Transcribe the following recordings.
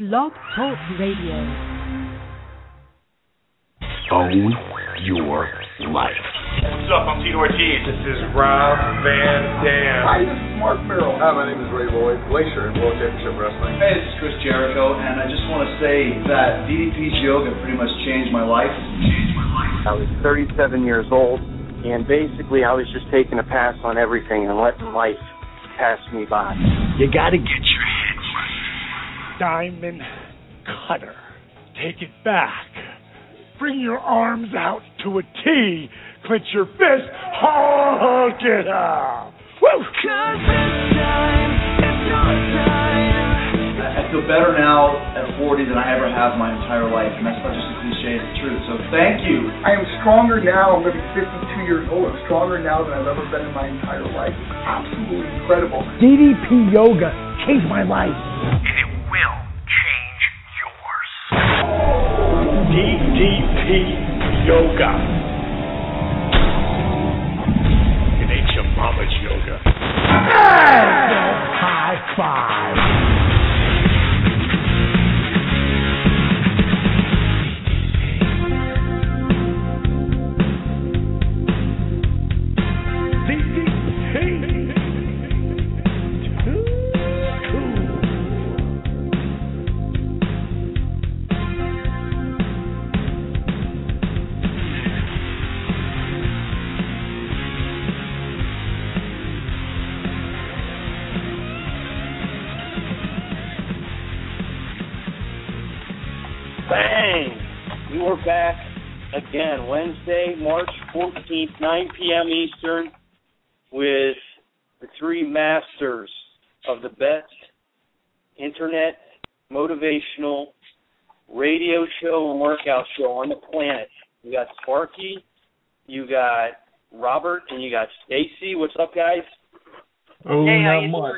Blog Talk Radio. Own your life. What's up? I'm Tito Ortiz. This is Rob Van Dam. Hi, this is Mark Merrill. Hi, my name is Ray Lloyd, Glacier in World Championship Wrestling. Hey, this is Chris Jericho, and I just want to say that DDP's yoga pretty much changed my life. I was 37 years old, and basically I was just taking a pass on everything and letting life pass me by. You gotta get your head right. Diamond cutter. Take it back. Bring your arms out to a T. Clench your fist. Hulk it up. Woo! 'Cause this time, it's your time. I feel better now at 40 than I ever have my entire life, and that's not just a cliche, it's the truth. So thank you. I am stronger now. I'm going to be 52 years old. I'm stronger now than I've ever been in my entire life. It's absolutely incredible. DDP Yoga changed my life. And it will change yours. DDP Yoga. It ain't your mama's yoga. High five. Bang! We were back again Wednesday, March 14th, 9 p.m. Eastern, with the three masters of the best internet motivational radio show and workout show on the planet. You got Sparky, you got Robert, and you got Stacy. What's up, guys? Oh, hey, not much.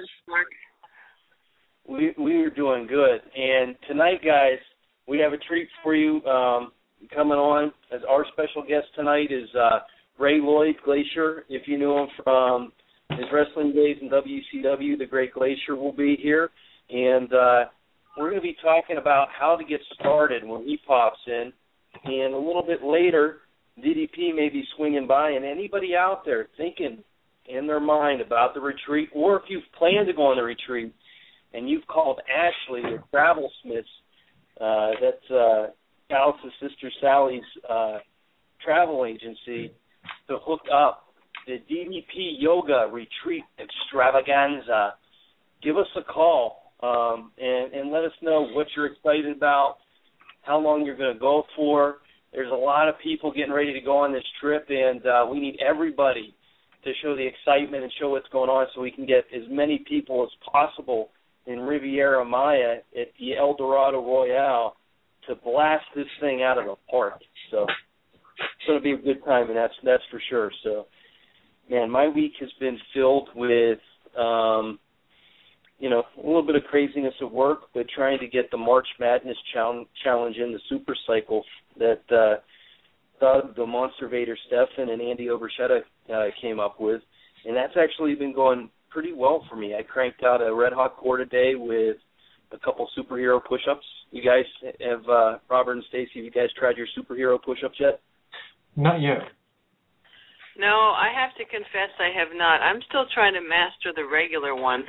We are doing good. And tonight, guys, we have a treat for you. Coming on as our special guest tonight is Ray Lloyd, Glacier. If you knew him from his wrestling days in WCW, the Great Glacier will be here. And we're going to be talking about how to get started when he pops in. And a little bit later, DDP may be swinging by. And anybody out there thinking in their mind about the retreat, or if you've planned to go on the retreat and you've called Ashley or Travel Smiths, that's Alice's sister Sally's travel agency, to hook up the DDP Yoga Retreat Extravaganza. Give us a call and let us know what you're excited about, how long you're going to go for. There's a lot of people getting ready to go on this trip, and we need everybody to show the excitement and show what's going on so we can get as many people as possible in Riviera Maya at the El Dorado Royale to blast this thing out of the park. So it's going to be a good time, and that's for sure. So, man, my week has been filled with, a little bit of craziness at work, but trying to get the March Madness challenge in the Super Cycle that Doug, the Monster Vader Stefan, and Andy Obershetta came up with. And that's actually been going pretty well for me. I cranked out a Red Hot core today with a couple superhero push-ups. You guys have, Robert and Stacy, have you guys tried your superhero push-ups yet? Not yet. No, I have to confess I have not. I'm still trying to master the regular ones.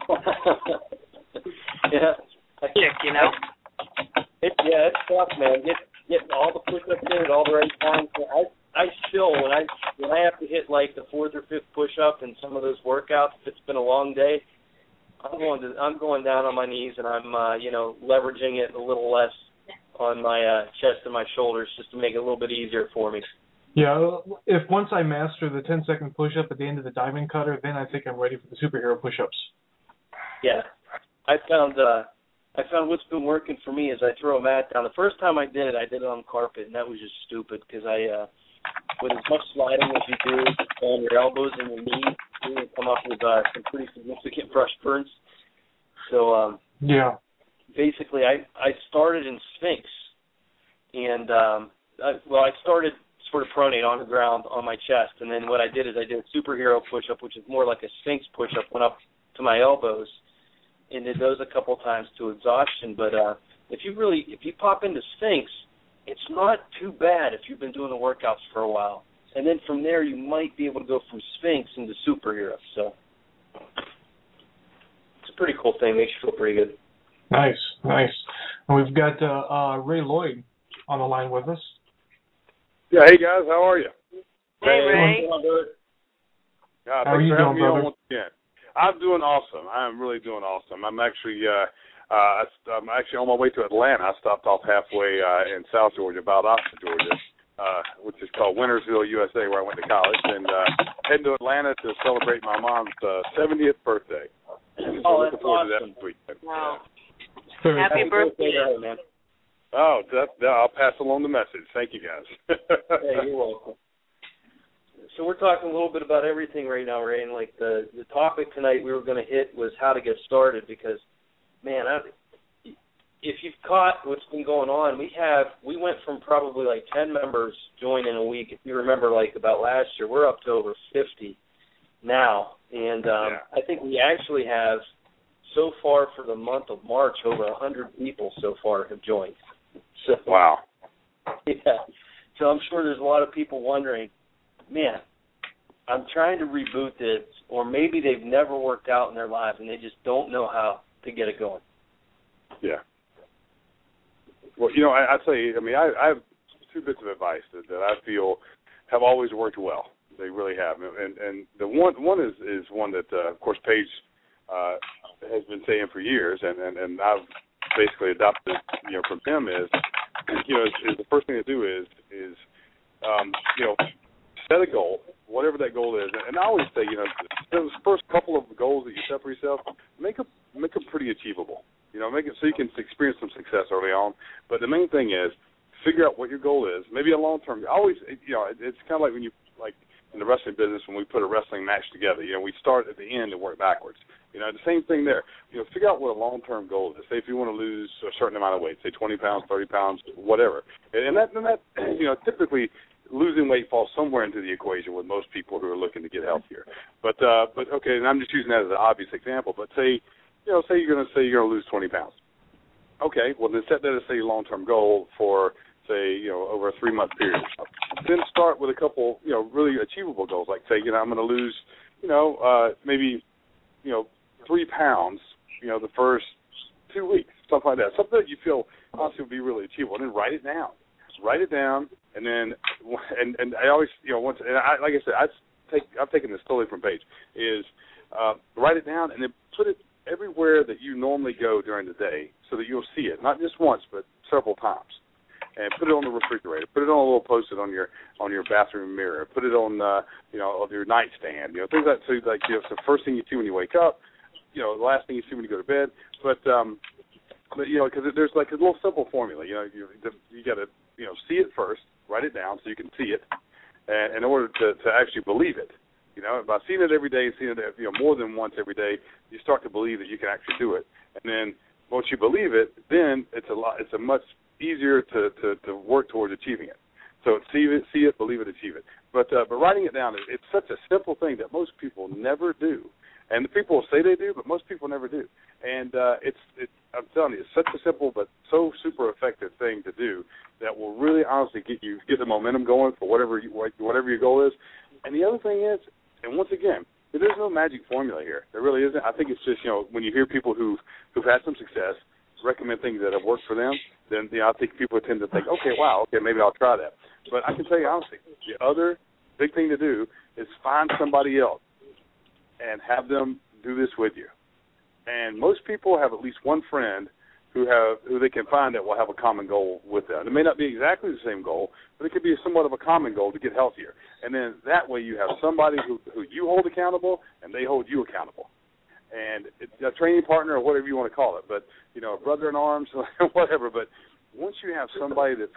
Yeah. Chick, you know? It's tough, man. Get all the push-ups in at all the right times. I still, when I have to hit like the fourth or fifth push-up in some of those workouts, if it's been a long day, I'm going down on my knees and I'm leveraging it a little less on my chest and my shoulders just to make it a little bit easier for me. Yeah, if once I master the 10-second push-up at the end of the diamond cutter, then I think I'm ready for the superhero push-ups. Yeah, I found what's been working for me is I throw a mat down. The first time I did it on carpet, and that was just stupid because with as much sliding as you do on your elbows and your knees, you can come up with some pretty significant brush burns. So yeah, basically I started in Sphinx, and I started sort of pronate on the ground on my chest, and then what I did is I did a superhero push-up, which is more like a Sphinx push-up, went up to my elbows, and it does a couple times to exhaustion. But if you pop into Sphinx, it's not too bad if you've been doing the workouts for a while. And then from there, you might be able to go from Sphinx into Superhero. So it's a pretty cool thing. Makes you feel pretty good. Nice. And we've got Ray Lloyd on the line with us. Yeah, hey guys, how are you? Hey, Ray. How are you doing, brother? Once again. I'm doing awesome. I'm really doing awesome. I'm actually on my way to Atlanta. I stopped off halfway in South Georgia, Valdosta, Georgia, which is called Wintersville, USA, where I went to college, and heading to Atlanta to celebrate my mom's 70th birthday. Oh, that's awesome. Wow. Very Happy cool. birthday. Man. Oh, I'll pass along the message. Thank you, guys. Hey, you're welcome. So we're talking a little bit about everything right now, Ray, and like the topic tonight we were going to hit was how to get started because, man, if you've caught what's been going on, we went from probably like 10 members joining a week. If you remember, like about last year, we're up to over 50 now, and I think we actually have so far for the month of March over 100 people so far have joined. So, wow. Yeah. So I'm sure there's a lot of people wondering, man, I'm trying to reboot this, or maybe they've never worked out in their lives and they just don't know how to get it going. Yeah. Well, I'd say, I have two bits of advice that I feel have always worked well. They really have. And the one is one that, of course, Paige has been saying for years, and I've basically adopted, from him is the first thing to do is set a goal, whatever that goal is. And I always say, those first couple of goals that you set for yourself, make them pretty achievable. Make it so you can experience some success early on. But the main thing is figure out what your goal is. Maybe a long-term. It's kind of like when you in the wrestling business when we put a wrestling match together. We start at the end and work backwards. The same thing there. Figure out what a long-term goal is. Say if you want to lose a certain amount of weight, say 20 pounds, 30 pounds, whatever. And that typically losing weight falls somewhere into the equation with most people who are looking to get healthier. But okay, and I'm just using that as an obvious example. But say you're going to lose 20 pounds. Okay, well then set that as your long-term goal for over a 3-month period. Then start with a couple really achievable goals, like say I'm going to lose maybe 3 pounds the first 2 weeks, something like that. Something that you feel honestly would be really achievable. And then write it down. And then, and I always, once, and like I said, I've taken this totally from Paige, is write it down and then put it everywhere that you normally go during the day so that you'll see it, not just once, but several times. And put it on the refrigerator. Put it on a little Post-it on your bathroom mirror. Put it on, on your nightstand. Things like so. Like it's the first thing you see when you wake up. The last thing you see when you go to bed. But because there's like a little simple formula. You got to see it first, write it down so you can see it, and in order to actually believe it. By seeing it every day, seeing it more than once every day, you start to believe that you can actually do it. And then once you believe it, then it's a much easier to work towards achieving it. So see it, believe it, achieve it. But writing it down, it's such a simple thing that most people never do. And the people say they do, but most people never do. And I'm telling you, it's such a simple but so super effective thing to do that will really honestly get the momentum going for whatever your goal is. And the other thing is, and once again, there's no magic formula here. There really isn't. I think it's just when you hear people who've had some success recommend things that have worked for them, then I think people tend to think, okay, maybe I'll try that. But I can tell you honestly, the other big thing to do is find somebody else and have them do this with you. And most people have at least one friend who they can find that will have a common goal with them. It may not be exactly the same goal, but it could be somewhat of a common goal to get healthier. And then that way you have somebody who you hold accountable and they hold you accountable. And it's a training partner or whatever you want to call it, but a brother in arms, whatever. But once you have somebody that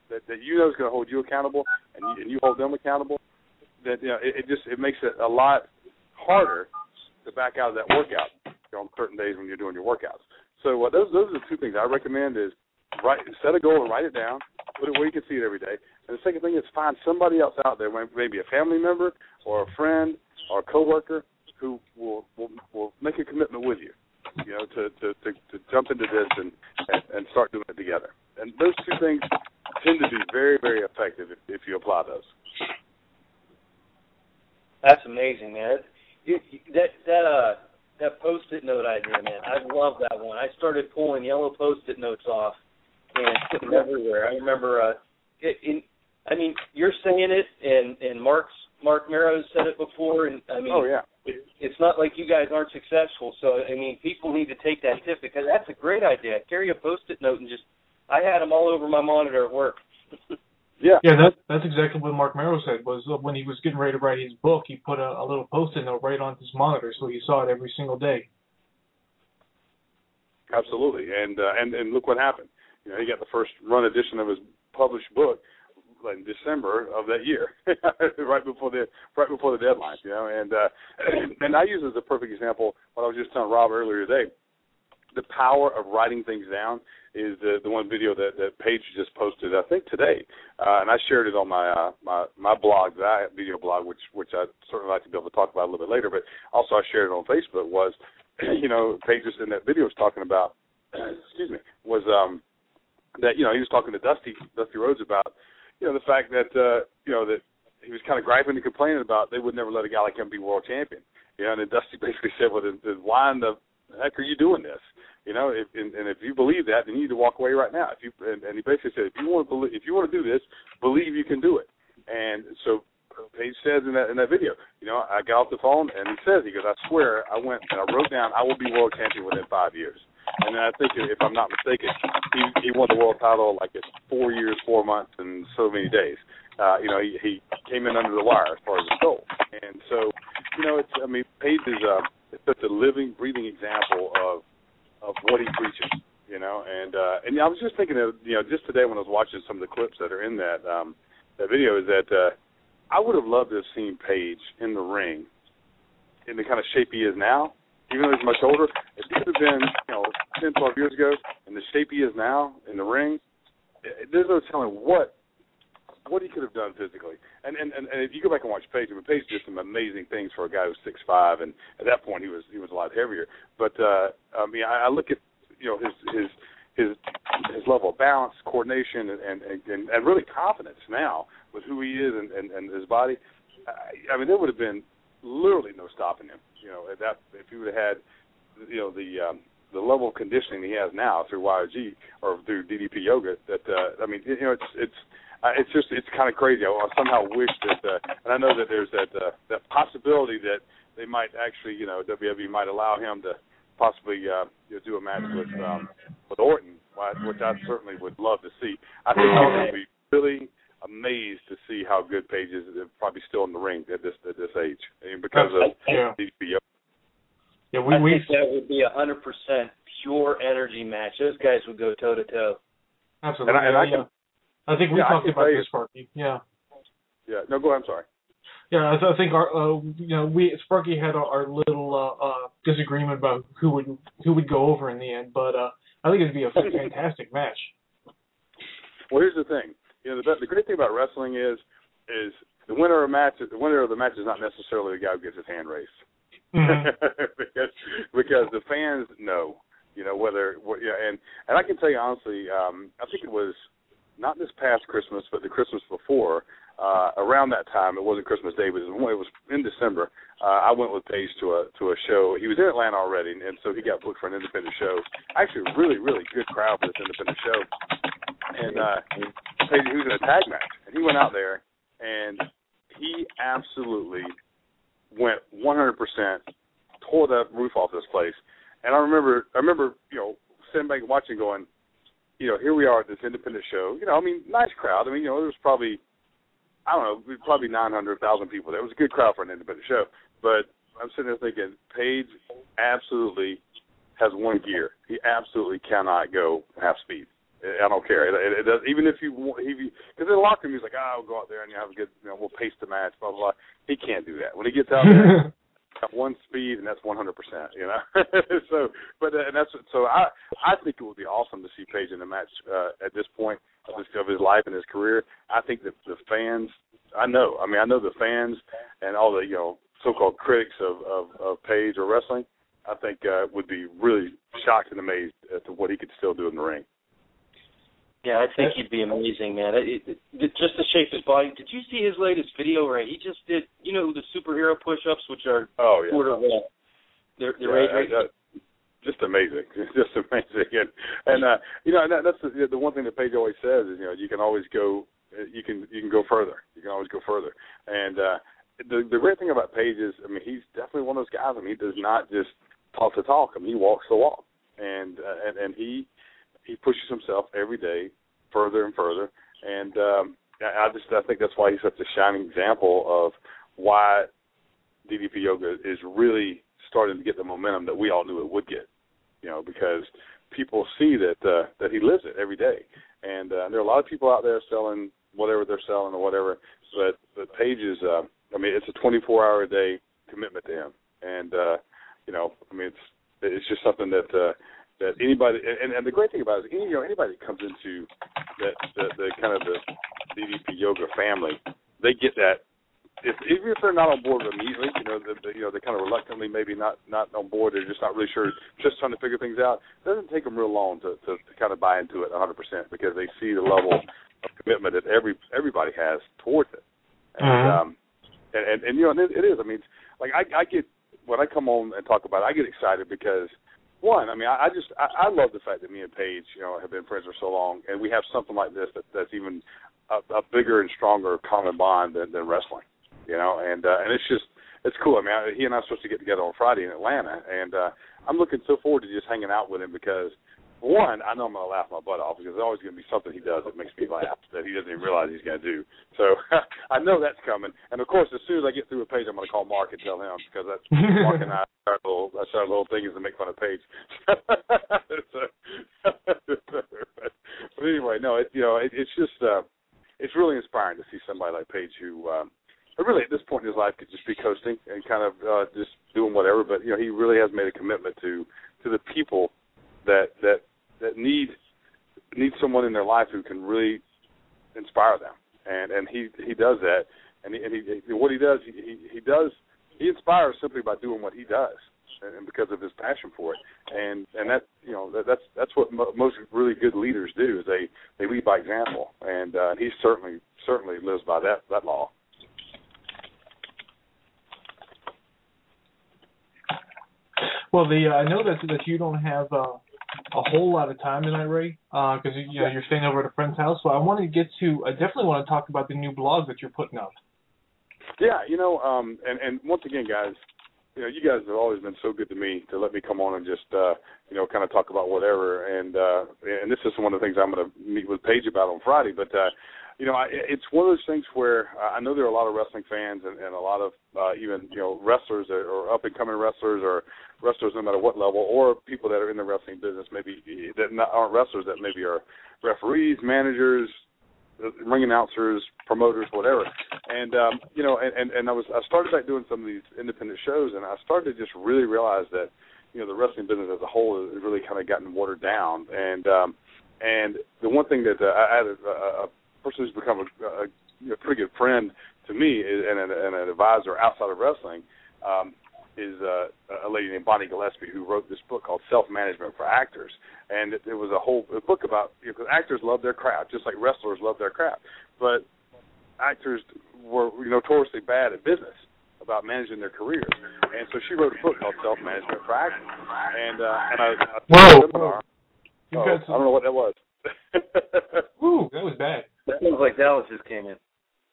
is gonna hold you accountable and you hold them accountable, that it makes it a lot harder to back out of that workout on certain days when you're doing your workouts. So those are the two things I recommend: is set a goal and write it down, put it where you can see it every day. And the second thing is find somebody else out there, maybe a family member or a friend or a coworker, who will make a commitment with you. you know, to jump into this and start doing it together. And those two things tend to be very, very effective if you apply those. That's amazing, man. That Post-it note idea, man, I love that one. I started pulling yellow Post-it notes off and putting them everywhere. I remember, you're saying it, and Mark Marrow said it before, and I mean, oh yeah, it's not like you guys aren't successful. So I mean, people need to take that tip because that's a great idea. Carry a Post-it note and I had them all over my monitor at work. Yeah, that's exactly what Mark Marrow said. Was when he was getting ready to write his book, he put a little Post-it note right on his monitor, so he saw it every single day. Absolutely, and look what happened. You know, he got the first run edition of his published book in December of that year, right before the deadline. You know, and I use as a perfect example what I was just telling Rob earlier today. The power of writing things down is the one video that Paige just posted, I think today, and I shared it on my blog, that video blog, which I'd certainly like to be able to talk about a little bit later. But also I shared it on Facebook. Was, you know, Paige just in that video was talking about, was that, you know, he was talking to Dusty Rhodes about, you know, the fact that you know, that he was kind of griping and complaining about they would never let a guy like him be world champion. You know, and then Dusty basically said, well, then why in the heck are you doing this? You know, if you believe that, then you need to walk away right now. And he basically said, if you want to do this, believe you can do it. And so Paige says in that video, you know, I got off the phone and he goes, I swear I went and I wrote down I will be world champion within 5 years. And then I think, if I'm not mistaken, he won the world title like it's 4 years, 4 months, and so many days. You know, he came in under the wire as far as his goal. And so, you know, Paige is such a living, breathing example of what he preaches. You know, and I was just thinking of, you know, just today when I was watching some of the clips that are in that video, is that I would have loved to have seen Paige in the ring in the kind of shape he is now. Even though he's much older, if he would have been, you know, 10, 12 years ago, in the shape he is now in the ring, there's no telling what he could have done physically. And if you go back and watch Paige, Paige did some amazing things for a guy who's 6'5", and at that point he was a lot heavier. But I look at, you know, his level of balance, coordination, and really confidence now with who he is and his body. I mean, there would have been literally no stopping him. You know, if he would have had, you know, the level of conditioning he has now through YOG or through DDP Yoga, that I mean, you know, it's kind of crazy. I somehow wish that, and I know that there's that possibility that they might actually, you know, WWE might allow him to possibly do a match with Orton, which I certainly would love to see. I think I would be really amazed to see how good Paige is, probably still in the ring at this age, because of DDP. Yeah, I think that would be 100% pure energy match. Those guys would go toe to toe. Absolutely. I think we talked about this, Sparky. Yeah. Yeah. No, go ahead. I'm sorry. Yeah, I think our, you know, Sparky had our little disagreement about who would go over in the end, but I think it'd be a fantastic match. Well, here's the thing. You know, the great thing about wrestling is the winner of the match is not necessarily the guy who gets his hand raised, because the fans know, you know, and I can tell you honestly, I think it was not this past Christmas, but the Christmas before. Around that time, it wasn't Christmas Day, but it was in December. I went with Paige to a show. He was in Atlanta already, and so he got booked for an independent show. Actually, a really, really good crowd for this independent show. And Paige, he was in a tag match, and he went out there, and he absolutely went 100%, tore the roof off this place. And I remember, you know, sitting back and watching, going, you know, here we are at this independent show. You know, I mean, nice crowd. I mean, you know, there was probably, I don't know, probably 900,000 people there. It was a good crowd for an independent show. But I'm sitting there thinking, Paige absolutely has one gear. He absolutely cannot go half speed. I don't care. It does, even if because in the locker room he's like, we'll go out there and you have a good, you know, we'll pace the match, blah, blah, blah. He can't do that. When he gets out there, got one speed, and that's 100%, you know. So I think it would be awesome to see Paige in a match at this point of his life and his career. I think that the fans, I know the fans and all the, you know, so-called critics of Paige or wrestling, I think would be really shocked and amazed at what he could still do in the ring. Yeah, I think he'd be amazing, man. Just to shape his body. Did you see his latest video where he just did, the superhero push-ups, which are sort of just amazing, just amazing. And that's the one thing that Paige always says is, you can always go, you can go further. You can always go further. And the great thing about Paige is, he's definitely one of those guys. He does not just talk the talk. He walks the walk, and he pushes himself every day further and further. And I think that's why he's such a shining example of why DDP Yoga is really starting to get the momentum that we all knew it would get. Because people see that he lives it every day. And there are a lot of people out there selling whatever they're selling or whatever, but Paige is, it's a 24-hour a day commitment to him. And, it's just something that anybody, and the great thing about it is, anybody that comes into the kind of the DDP Yoga family, they get that. Even if they're not on board immediately, they kind of reluctantly maybe not on board, they're just not really sure, just trying to figure things out. It doesn't take them real long to kind of buy into it 100% because they see the level of commitment that everybody has towards it. And, it is. I get, when I come on and talk about it, I get excited because, one, I love the fact that me and Paige, have been friends for so long, and we have something like this that's even a bigger and stronger common bond than wrestling. And it's cool. He and I are supposed to get together on Friday in Atlanta, and I'm looking so forward to just hanging out with him because, one, I know I'm going to laugh my butt off because there's always going to be something he does that makes me laugh that he doesn't even realize he's going to do. So I know that's coming. And, of course, as soon as I get through with Paige, I'm going to call Mark and tell him because that's Mark and I our little thing is to make fun of Paige. But anyway, no, it's just it's really inspiring to see somebody like Paige who really at this point in his life could just be coasting and kind of just doing whatever. But, he really has made a commitment to the people that need someone in their life who can really inspire them, and he does that, and what he does he inspires simply by doing what he does, and because of his passion for it, and that that's what most really good leaders do is they lead by example, and he certainly lives by that law. Well, I know that you don't have a whole lot of time tonight, Ray, because you're staying over at a friend's house. So I definitely want to talk about the new blog that you're putting up. Yeah, and once again, guys, you guys have always been so good to me to let me come on and just kind of talk about whatever. And this is one of the things I'm going to meet with Paige about on Friday, but. It's one of those things where I know there are a lot of wrestling fans and a lot of even wrestlers or up-and-coming wrestlers or wrestlers no matter what level, or people that are in the wrestling business maybe that aren't wrestlers that maybe are referees, managers, ring announcers, promoters, whatever. And I started back doing some of these independent shows, and I started to just really realize that the wrestling business as a whole has really kind of gotten watered down. And the one thing that I had a person who's become a pretty good friend to me and an advisor outside of wrestling is a lady named Bonnie Gillespie, who wrote this book called Self-Management for Actors. And it was a whole book about, because actors love their craft, just like wrestlers love their craft. But actors were notoriously bad at business about managing their careers. And so she wrote a book called Self-Management for Actors. And I don't know what that was. Ooh, that was bad. That sounds like Dallas just came in.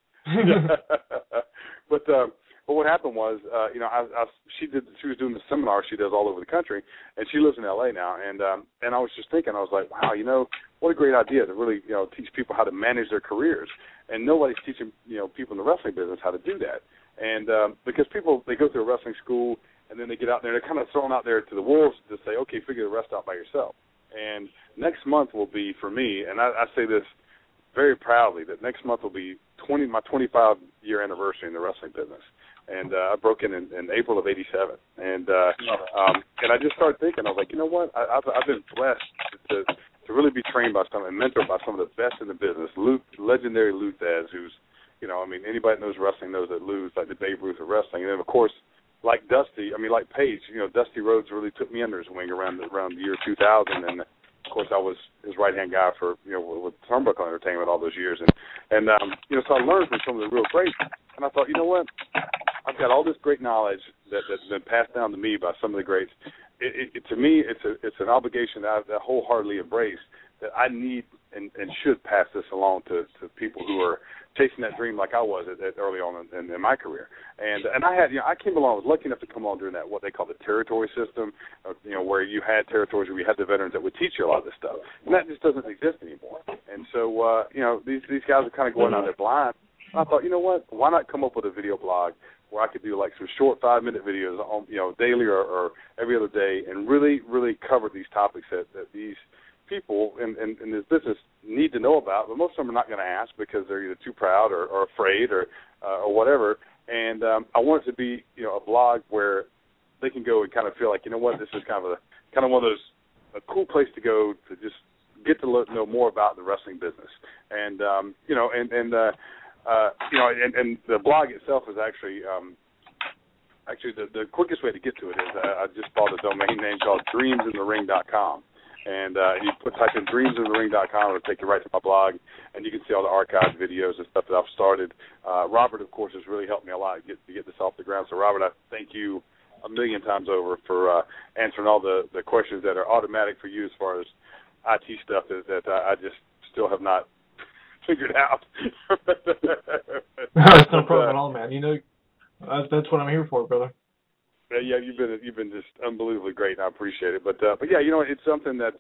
But what happened was, she was doing the seminar she does all over the country, and she lives in L.A. now. And I was just thinking, I was like, wow, what a great idea to really teach people how to manage their careers. And nobody's teaching people in the wrestling business how to do that. And because people, they go through a wrestling school and then they get out there, they're kind of thrown out there to the wolves to say, okay, figure the rest out by yourself. And next month will be, for me, and I say this very proudly, that next month will be my 25-year anniversary in the wrestling business. And I broke in April of '87. And I just started thinking, I was like, you know what? I've been blessed to really be trained by and mentored by some of the best in the business. Legendary Lou Thesz, who's, anybody that knows wrestling knows that Lou's like the Babe Ruth of wrestling. And then, of course, like Paige, Dusty Rhodes really took me under his wing around the year 2000, and of course I was his right-hand guy for with Turnbuckle Entertainment all those years, and so I learned from some of the real greats, and I thought, you know what, I've got all this great knowledge that's been passed down to me by some of the greats. To me, it's an obligation that I wholeheartedly embrace, that I need and should pass this along to people who are chasing that dream like I was at early on in my career. And I had, I came along, was lucky enough to come along during that, what they call the territory system, where you had territories where you had the veterans that would teach you a lot of this stuff. And that just doesn't exist anymore. And so, these guys are kind of going out there blind. And I thought, you know what, why not come up with a video blog where I could do like some short 5-minute videos on, daily or every other day, and really, really cover these topics that these people in this business need to know about, but most of them are not going to ask because they're either too proud or afraid or whatever. And I want it to be, a blog where they can go and kind of feel like, you know what, this is kind of one of those, a cool place to go to just get to know more about the wrestling business. And and the blog itself is actually the quickest way to get to it is I just bought a domain name called dreamsinthering.com. And you type in dreamsinthering.com, it'll take you right to my blog, and you can see all the archived videos and stuff that I've started. Robert, of course, has really helped me a lot to get this off the ground. So, Robert, I thank you a million times over for answering all the questions that are automatic for you as far as IT stuff that I just still have not figured out. It's no problem at all, man. That's what I'm here for, brother. Yeah, you've been just unbelievably great, and I appreciate it. But yeah, it's something that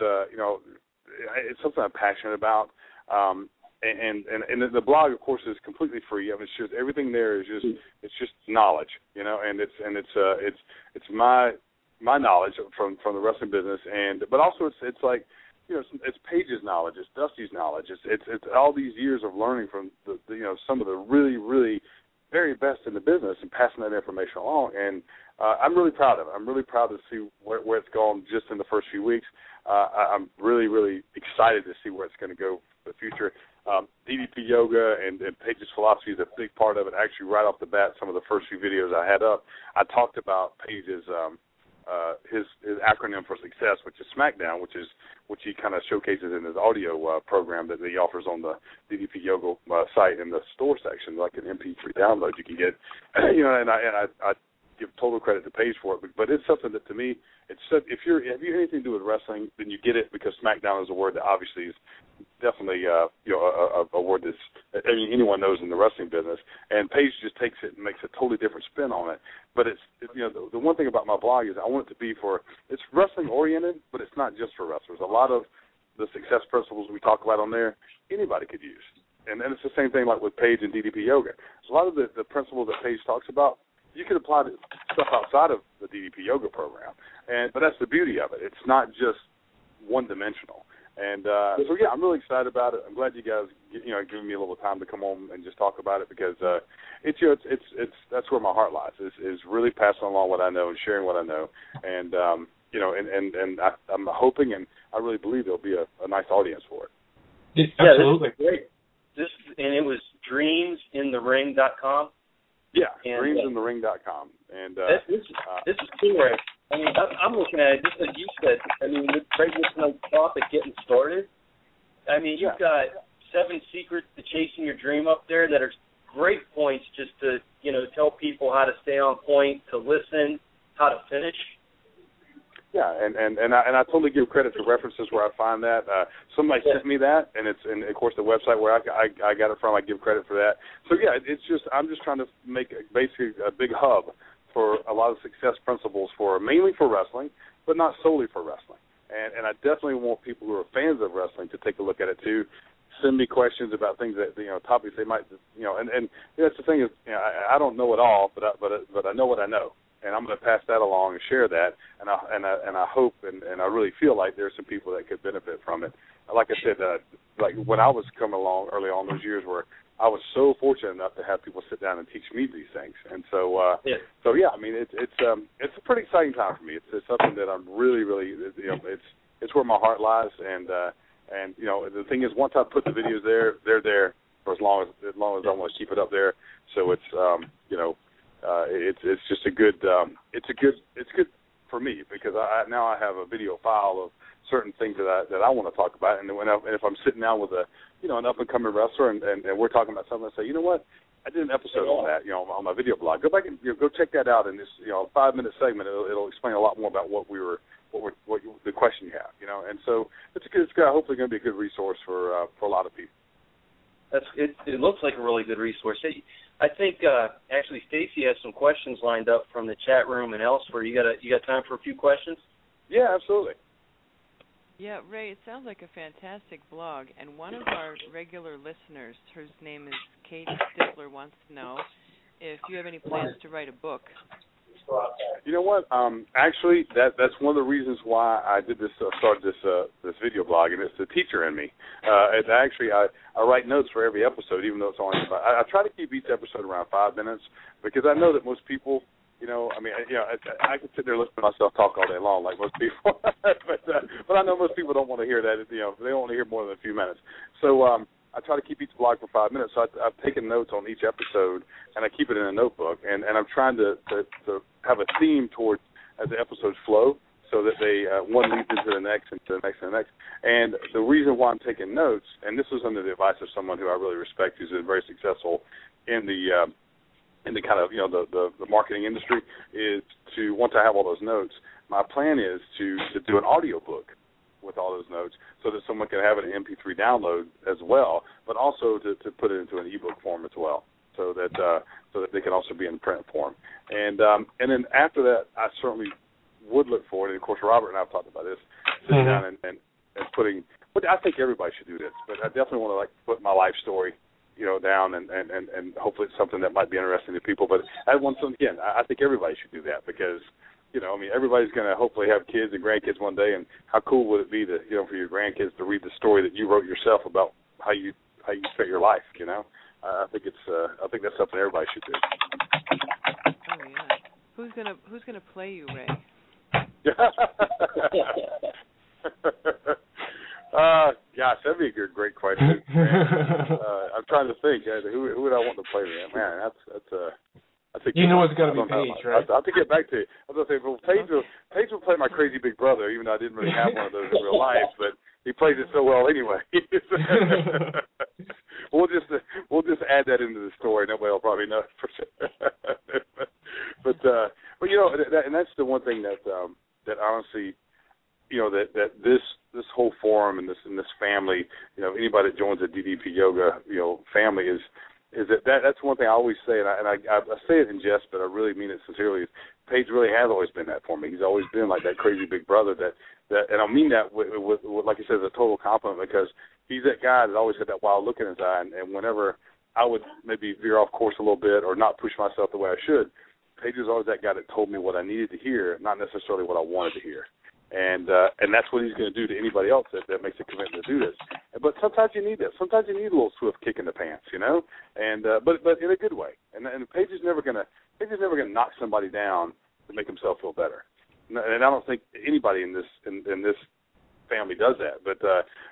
it's something I'm passionate about. And the blog, of course, is completely free. I mean, it's just everything there is just knowledge, and it's my knowledge from the wrestling business, but also it's like, it's Paige's knowledge, it's Dusty's knowledge, it's all these years of learning from some of the really, really very best in the business and passing that information along. And I'm really proud of it. I'm really proud to see where it's gone just in the first few weeks. I'm really, really excited to see where it's going to go for the future. DDP Yoga and Paige's philosophy is a big part of it. Actually, right off the bat, some of the first few videos I had up, I talked about Paige's his acronym for success, which is SmackDown, which he kind of showcases in his audio program that he offers on the DDP Yoga site in the store section, like an MP3 download you can get. And I give total credit to Paige for it, but it's something that to me, if you have anything to do with wrestling, then you get it, because SmackDown is a word that obviously is definitely a word that anyone knows in the wrestling business, and Paige just takes it and makes a totally different spin on it. But the one thing about my blog is I want it to be it's wrestling oriented, but it's not just for wrestlers. A lot of the success principles we talk about on there, anybody could use, and it's the same thing like with Paige and DDP Yoga. So a lot of the principles that Paige talks about, you can apply to stuff outside of the DDP Yoga program, but that's the beauty of it. It's not just one-dimensional. And so yeah, I'm really excited about it. I'm glad you guys, giving me a little time to come home and just talk about it, because it's that's where my heart lies. Is really passing along what I know and sharing what I know, and I'm hoping, and I really believe there'll be a nice audience for it. Yeah, absolutely. This is great. And it was dreamsinthering.com. Yeah, dreamsinthering.com. And this is cool, Ray. I mean, I'm looking at it just like you said. I mean, with Greatness No Topic getting started, I mean, you've got 7 secrets to chasing your dream up there that are great points just to, tell people how to stay on point, to listen, how to finish. Yeah, and I totally give credit to references where I find that. Somebody sent me that, and of course the website where I got it from, I give credit for that. So yeah, I'm just trying to make basically a big hub for a lot of success principles mainly for wrestling, but not solely for wrestling. And I definitely want people who are fans of wrestling to take a look at it too. Send me questions about things that topics they might and that's the thing is I don't know it all, but I know what I know. And I'm going to pass that along and share that, and I hope and I really feel like there's some people that could benefit from it. Like I said, like when I was coming along early on, those years where I was so fortunate enough to have people sit down and teach me these things, and so yeah, I mean it's a pretty exciting time for me. It's something that I'm really it's where my heart lies, and the thing is, once I put the videos there, they're there for as long as I want to keep it up there. So it's it's just a good it's good for me because I now have a video file of certain things that I want to talk about, and if I'm sitting down with an up and coming wrestler and we're talking about something, I say, you know what, I did an episode on that, on my video blog. Go back and go check that out in this 5-minute segment. It'll explain a lot more about what the question you have, and so it's hopefully going to be a good resource for a lot of people. It looks like a really good resource. I think actually Stacy has some questions lined up from the chat room and elsewhere. You got time for a few questions? Yeah, absolutely. Yeah, Ray, it sounds like a fantastic blog. And one of our regular listeners, whose name is Kate Stifler, wants to know if you have any plans to write a book. You know what? Actually, that's one of the reasons why I did this. Started this video blog, and it's the teacher in me. And actually, I write notes for every episode, even though it's only. I try to keep each episode around 5 minutes because I know that most people. I could sit there and listen to myself talk all day long, like most people. but I know most people don't want to hear that. They don't want to hear more than a few minutes. So I try to keep each blog for 5 minutes. So I've taken notes on each episode, and I keep it in a notebook. And I'm trying to have a theme towards as the episodes flow, so that they one leads into the next, and to the next, and the next. And the reason why I'm taking notes, and this was under the advice of someone who I really respect, who's been very successful in the kind of the marketing industry, is to once I have all those notes, my plan is to do an audio book with all those notes so that someone can have an MP3 download as well, but also to put it into an ebook form as well, so that they can also be in print form. And then after that, I certainly would look forward, and of course Robert and I have talked about this, sitting down and putting. But I think everybody should do this, but I definitely want to put my life story down, and hopefully it's something that might be interesting to people. But I think everybody should do that because, everybody's going to hopefully have kids and grandkids one day, and how cool would it be to, for your grandkids to read the story that you wrote yourself about how you spent your life, I think that's something everybody should do. Oh yeah. Who's gonna play you, Ray? Gosh, that'd be a great question. I'm trying to think. Who would I want to play me? Man, I think it's got to be Paige, right? I have to get back to you. I was going to say, well, Paige will play my crazy big brother, even though I didn't really have one of those in real life, but he plays it so well anyway. We'll just add that into the story. Nobody will probably know for sure. but and that's the one thing that honestly, that this whole forum and this family, anybody that joins the DDP Yoga, family is that's one thing I always say, and I say it in jest, but I really mean it sincerely. Paige really has always been that for me. He's always been like that crazy big brother that and I mean that with like you said, as a total compliment, because he's that guy that always had that wild look in his eye, and whenever I would maybe veer off course a little bit or not push myself the way I should, Paige was always that guy that told me what I needed to hear, not necessarily what I wanted to hear. And that's what he's going to do to anybody else that makes a commitment to do this. But sometimes you need that. Sometimes you need a little swift kick in the pants, And but in a good way. And Paige is never going to knock somebody down to make himself feel better. And I don't think anybody in this family does that. But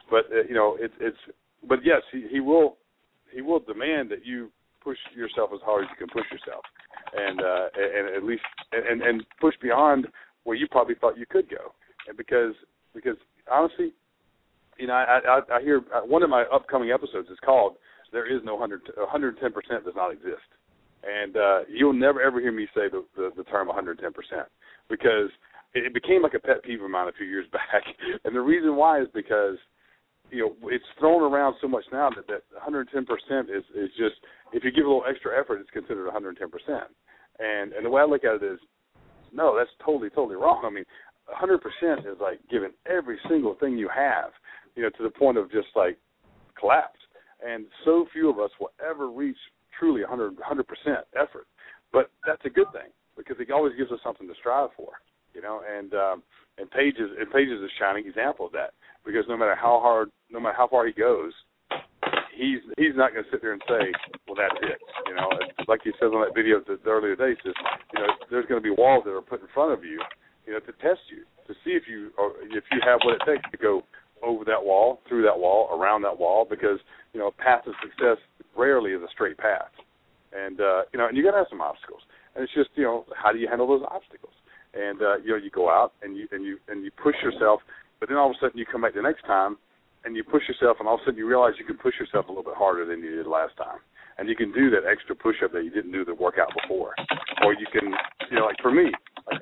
but yes, he will demand that you push yourself as hard as you can push yourself, and at least and push beyond where you probably thought you could go. And because honestly, I hear one of my upcoming episodes is called "There Is No 110% Does Not Exist," and you'll never ever hear me say the term 110%, because it became like a pet peeve of mine a few years back. And the reason why is because it's thrown around so much now that 110% is just, if you give a little extra effort, it's considered 110%. And the way I look at it is, no, that's totally wrong. I mean, 100% is like giving every single thing you have, to the point of just like collapse. And so few of us will ever reach truly 100% effort. But that's a good thing, because it always gives us something to strive for, And Paige is a shining example of that, because no matter how far he goes, he's not going to sit there and say, well, that's it. Like he says on that video the earlier day, says, there's going to be walls that are put in front of you, to test you, to see if you have what it takes to go over that wall, through that wall, around that wall, because, a path to success rarely is a straight path. And, and you got to have some obstacles. And it's just, how do you handle those obstacles? And you go out and you push yourself, but then all of a sudden you come back the next time and you push yourself, and all of a sudden you realize you can push yourself a little bit harder than you did last time. And you can do that extra push-up that you didn't do the workout before. Or you can, like for me,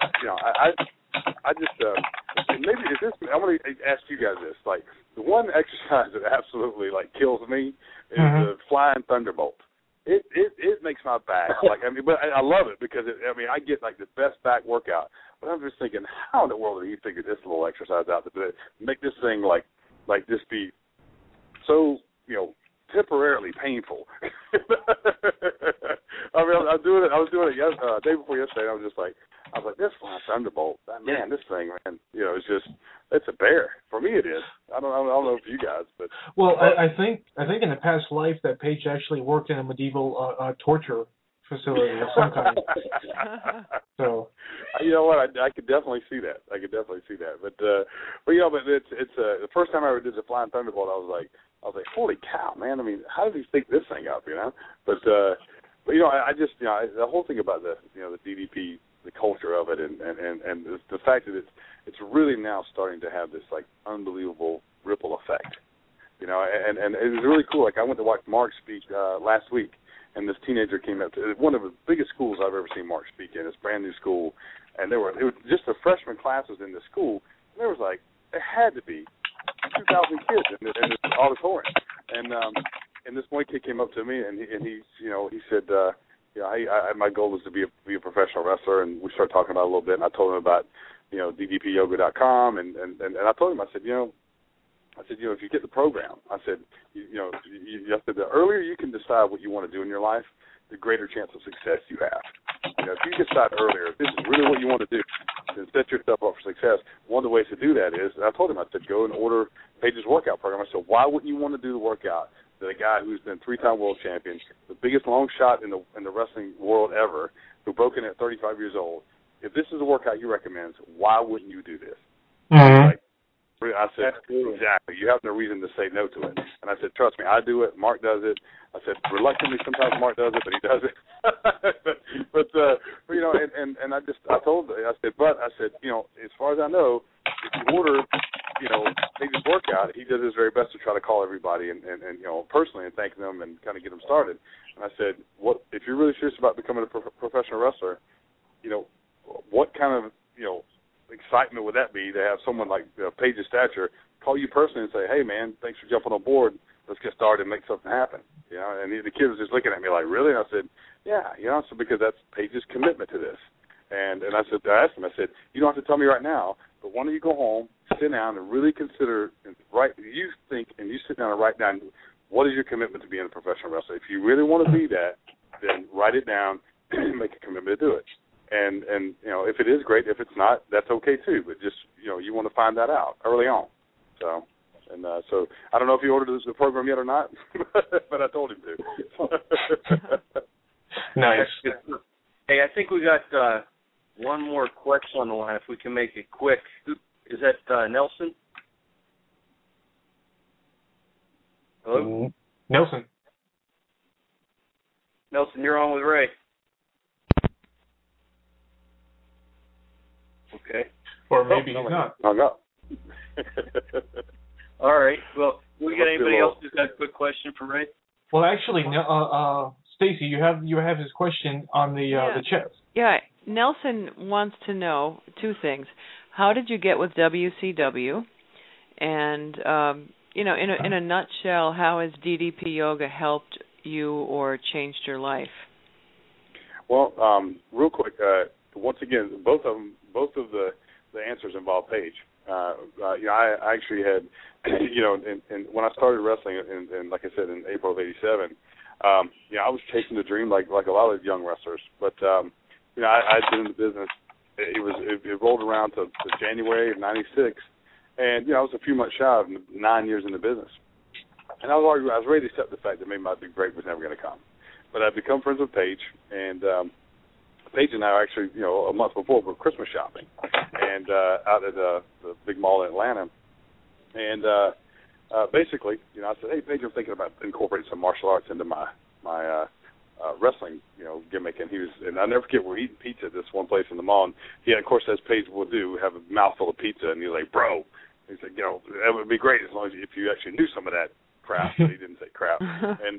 I just, maybe is this, I want to ask you guys this, like the one exercise that absolutely like kills me is the flying thunderbolt. It makes my back, but I love it because I get like the best back workout. But I'm just thinking, how in the world did he figure this little exercise out to make this thing like this be so, temporarily painful? I was doing it day before yesterday. I was like, this flying thunderbolt, man, this thing, man, it's a bear. For me, it is. I don't know for you guys, but I think in the past life that Paige actually worked in a medieval torture facility of some kind. So, you know what? I could definitely see that. But it's the first time I ever did the flying thunderbolt, I was like, holy cow, man! I mean, how did he think this thing up? But I just the whole thing about the DDP, the culture of it, and the fact that it's really now starting to have this like unbelievable ripple effect. And it was really cool. Like I went to watch Mark speak last week, and this teenager came up to one of the biggest schools I've ever seen Mark speak in. It's a brand new school, and it was just the freshman classes in the school. And there had to be 2,000 kids in this auditorium, and this one kid came up to me, and he said, my goal is to be a professional wrestler, and we started talking about it a little bit, and I told him about ddpyoga.com, and I told him, I said, if you get the program, I said, the earlier you can decide what you want to do in your life, the greater chance of success you have. If you decide earlier, if this is really what you want to do, then set yourself up for success. One of the ways to do that is, I told him, I said, go and order Paige's workout program. I said, why wouldn't you want to do the workout that a guy who's been 3-time world champion, the biggest long shot in the wrestling world ever, who broke in at 35 years old, if this is a workout you recommend, why wouldn't you do this? I said, exactly. You have no reason to say no to it. And I said, trust me, I do it. Mark does it. I said, reluctantly, sometimes Mark does it, but he does it. but I told him, I said, as far as I know, if you order, Paige's workout, he does his very best to try to call everybody and personally and thank them and kind of get them started. And I said, if you're really serious about becoming a professional wrestler, what kind of, excitement would that be to have someone like Paige's stature call you personally and say, hey, man, thanks for jumping on board. Let's get started and make something happen. And the kid was just looking at me like, really? And I said, yeah, so because that's Paige's commitment to this. And I asked him, I said, you don't have to tell me right now, but why don't you go home, sit down, and really consider, you think, and you sit down and write down, what is your commitment to being a professional wrestler? If you really want to be that, then write it down and make a commitment to do it. And if it is great, if it's not, that's okay too. But just you want to find that out early on. So I don't know if he ordered the program yet or not, but I told him to. Nice. Hey, I think we got one more question on the line. If we can make it quick, is that Nelson? Hello, Nelson. Nelson, you're on with Ray. Okay. Or maybe he's not. Hung up. All right. Well, we got anybody else who's got a quick question for Ray? Well, actually, Stacy, you have his question on the chat. Yeah, Nelson wants to know two things. How did you get with WCW? And in a nutshell, how has DDP Yoga helped you or changed your life? Well, real quick, once again, both of the answers involve Paige. I actually had, and when I started wrestling, and like I said, in April of '87, I was chasing the dream like a lot of young wrestlers. But I'd been in the business. It rolled around to January of '96, and I was a few months shy of 9 years in the business. And I was ready to accept the fact that maybe my big break was never going to come. But I'd become friends with Paige, and Paige and I are actually, a month before, were Christmas shopping, and out at the big mall in Atlanta. And basically, I said, hey, Paige, I'm thinking about incorporating some martial arts into my wrestling, gimmick, and I'll never forget, we're eating pizza at this one place in the mall, and he, of course, as Paige will do, have a mouthful of pizza, and he's like, bro, he said, that would be great as long as if you actually knew some of that crap, but he didn't say crap, and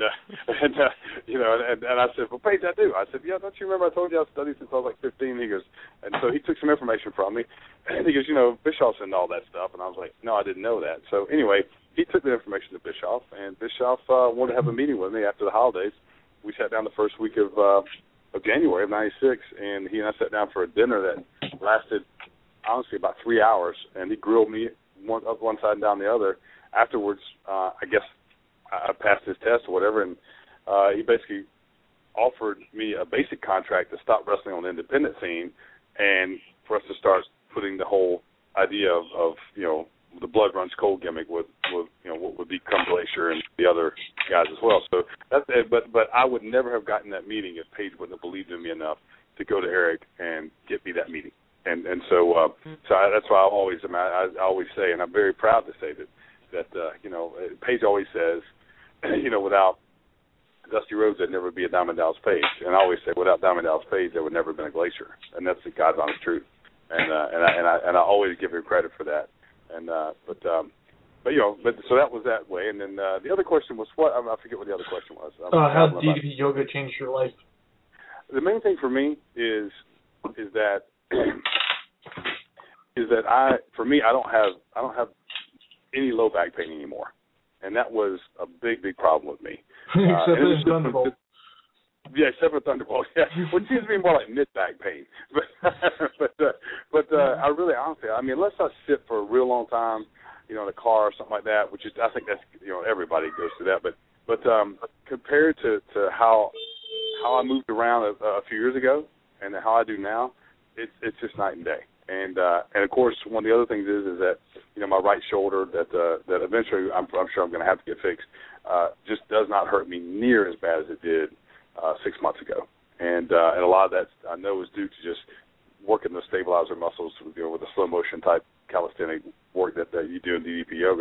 I said, well, Paige, I do. I said, yeah, don't you remember I told you I studied since I was like 15? He goes, and so he took some information from me, and he goes, Bischoff's and all that stuff, and I was like, no, I didn't know that. So anyway, he took the information to Bischoff, and Bischoff wanted to have a meeting with me after the holidays. We sat down the first week of January of '96, and he and I sat down for a dinner that lasted, honestly, about 3 hours, and he grilled me up one side and down the other. Afterwards, I guess I passed his test or whatever, and he basically offered me a basic contract to stop wrestling on the independent scene and for us to start putting the whole idea of the blood runs cold gimmick with what would become Glacier and the other guys as well. So that's it. But I would never have gotten that meeting if Paige wouldn't have believed in me enough to go to Eric and get me that meeting. And so that's why I always say, and I'm very proud to say that Paige always says, without Dusty Rhodes, there'd never be a Diamond Dallas Page. And I always say, without Diamond Dallas Page, there would never have been a Glacier. And that's the God's honest truth. And I always give him credit for that. And but so that was that way. And then the other question was what? I forget what the other question was. How DDP Yoga changed your life? The main thing for me is that I don't have any low back pain anymore, and that was a big problem with me. Except for Thunderbolt. Yeah, except for Thunderbolt. Yeah, which seems to be more like mid back pain. But I really, honestly, I mean, unless I sit for a real long time, in a car or something like that, which is, I think that's, everybody goes through that. But compared to how I moved around a few years ago and how I do now, it's just night and day. And of course, one of the other things is that my right shoulder that eventually I'm sure I'm going to have to get fixed just does not hurt me near as bad as it did 6 months ago, and a lot of that I know is due to just working the stabilizer muscles with the slow motion type calisthenic work that you do in DDP yoga.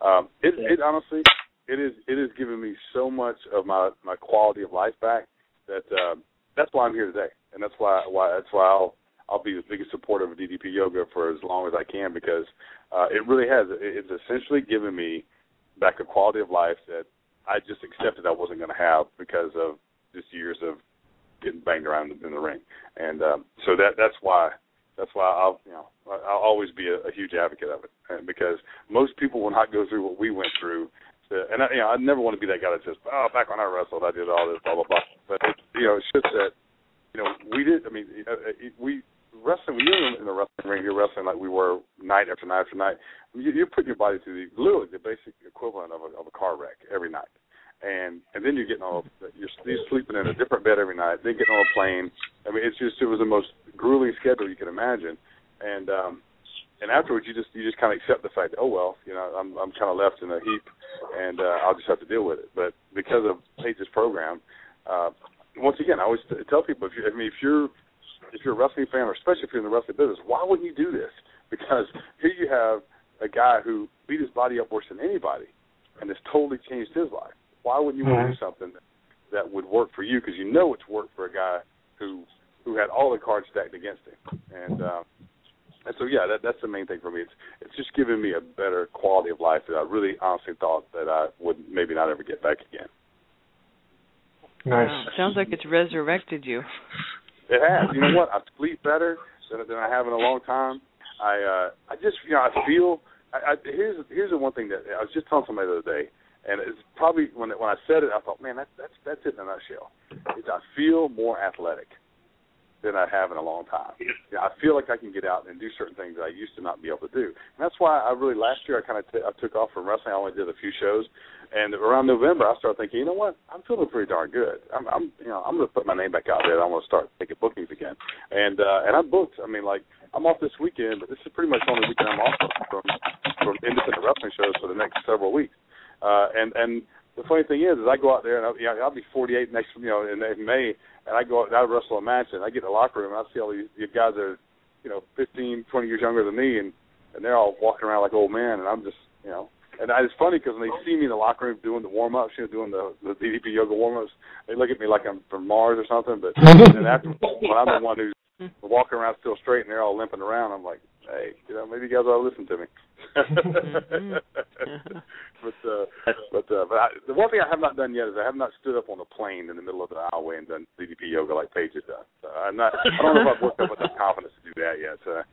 It honestly is giving me so much of my quality of life back that that's why I'm here today, and that's why I'll be the biggest supporter of DDP yoga for as long as I can, because it really has. It's essentially given me back a quality of life that I just accepted I wasn't going to have because of just years of getting banged around in the ring, and so that's why I'll always be a huge advocate of it, and because most people will not go through what we went through, and I never want to be that guy that says, back when I wrestled, I did all this, blah blah blah. But it's just that we did. I mean, we wrestling. When you're in the wrestling ring, you're wrestling like we were night after night after night. You're putting your body through literally the basic equivalent of a car wreck every night. And then you're getting you're sleeping in a different bed every night, then getting on a plane. I mean, it was the most grueling schedule you can imagine. And afterwards, you just kind of accept the fact that, I'm kind of left in a heap, and I'll just have to deal with it. But because of Paige's program, once again, I always tell people, if you're a wrestling fan, or especially if you're in the wrestling business, why wouldn't you do this? Because here you have a guy who beat his body up worse than anybody, and has totally changed his life. Why wouldn't you want to do something that would work for you? Because it's worked for a guy who had all the cards stacked against him. And so, that's the main thing for me. It's just given me a better quality of life that I really honestly thought that I would maybe not ever get back again. Nice. Wow. Sounds like it's resurrected you. It has. You know what? I sleep better than I have in a long time. I just, I feel. Here's the one thing that I was just telling somebody the other day. And it's probably when I said it, I thought, man, that's it in a nutshell. I feel more athletic than I have in a long time. I feel like I can get out and do certain things that I used to not be able to do. And that's why last year I took off from wrestling. I only did a few shows, and around November I started thinking, you know what, I'm feeling pretty darn good. I'm going to put my name back out there. I'm going to start taking bookings again. And I'm booked. I mean, like, I'm off this weekend, but this is pretty much the only weekend I'm off from independent wrestling shows for the next several weeks. And the funny thing is I go out there and I'll be 48 next, in May, and I go out and I wrestle a match, and I get in the locker room and I see all these guys that are, 15, 20 years younger than me, and they're all walking around like old men, and I'm just, And it's funny because when they see me in the locker room doing the warm-ups, doing the DDP yoga warm-ups, they look at me like I'm from Mars or something. But then after, when I'm the one who's walking around still straight and they're all limping around, I'm like, hey, maybe you guys ought to listen to me. But the one thing I have not done yet is I have not stood up on a plane in the middle of the aisleway and done DDP yoga like Paige has done. So I don't know if I've worked up enough confidence to do that yet. So.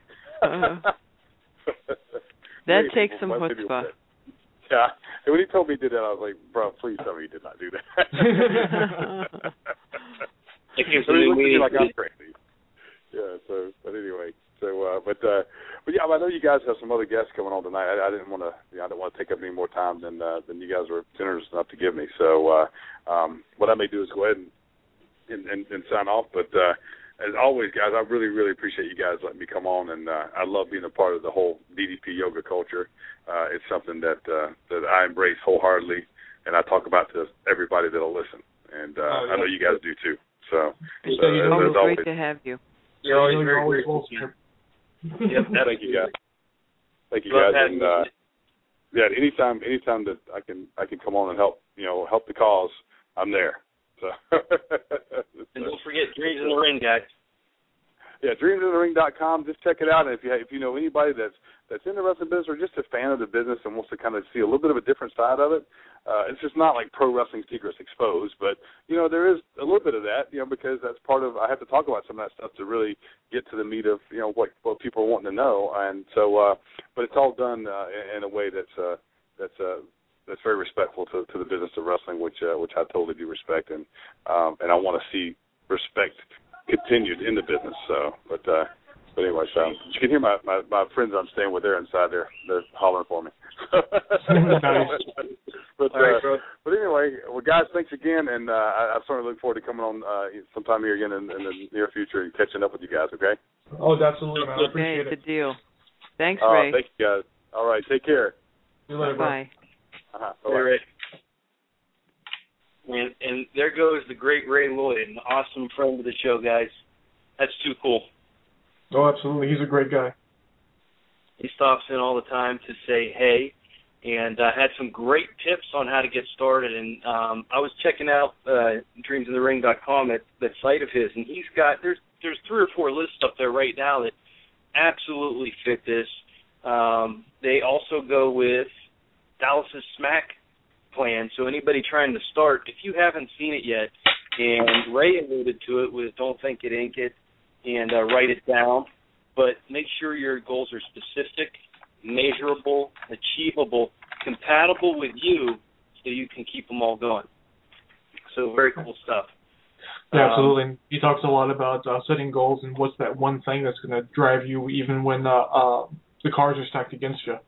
That takes some chutzpah. Yeah. And when he told me he did that, I was like, bro, please tell me he did not do that. He looked at me like I'm crazy. Yeah, but anyway. But yeah, I know you guys have some other guests coming on tonight. I didn't want to, I don't want to take up any more time than you guys were generous enough to give me. So what I may do is go ahead and sign off. But as always, guys, I really, really appreciate you guys letting me come on, and I love being a part of the whole DDP yoga culture. It's something that I embrace wholeheartedly, and I talk about to everybody that'll listen. And I know you guys do too. So it's always great to have you. You're always very grateful. Yep. Thank you guys. Thank you guys. And yeah, anytime that I can come on and help the cause, I'm there. So. And don't forget Dreams in the Ring, guys. Yeah, dreamsinthering.com. Just check it out. And if you know anybody that's in the wrestling business or just a fan of the business and wants to kind of see a little bit of a different side of it, it's just not like Pro Wrestling Secrets Exposed, but there is a little bit of that, because that's part of. I have to talk about some of that stuff to really get to the meat of what people are wanting to know, and so. But it's all done in a way that's very respectful to the business of wrestling, which I totally do respect, and I want to see respect continued in the business. So, but anyway, so you can hear my friends I'm staying with. They're inside there. They're hollering for me. But anyway, well, guys, thanks again, and I certainly look forward to coming on sometime here again in the near future and catching up with you guys. Okay? Oh, absolutely, man. I appreciate it. Good deal. Thanks, Ray. Thank you, guys. All right, take care. See you later, bye. Hey, Ray. And there goes the great Ray Lloyd, an awesome friend of the show, guys. That's too cool. Oh, absolutely. He's a great guy. He stops in all the time to say hey, and had some great tips on how to get started. And I was checking out dreamsinthering.com, that site of his, and he's got there's 3 or 4 lists up there right now that absolutely fit this. They also go with Dallas's Smack plan. So anybody trying to start, if you haven't seen it yet, and Ray alluded to it with don't think it, ink it, and write it down, but make sure your goals are specific, measurable, achievable, compatible with you, so you can keep them all going. So very cool stuff. Yeah, absolutely. He talks a lot about setting goals and what's that one thing that's going to drive you even when the cards are stacked against you.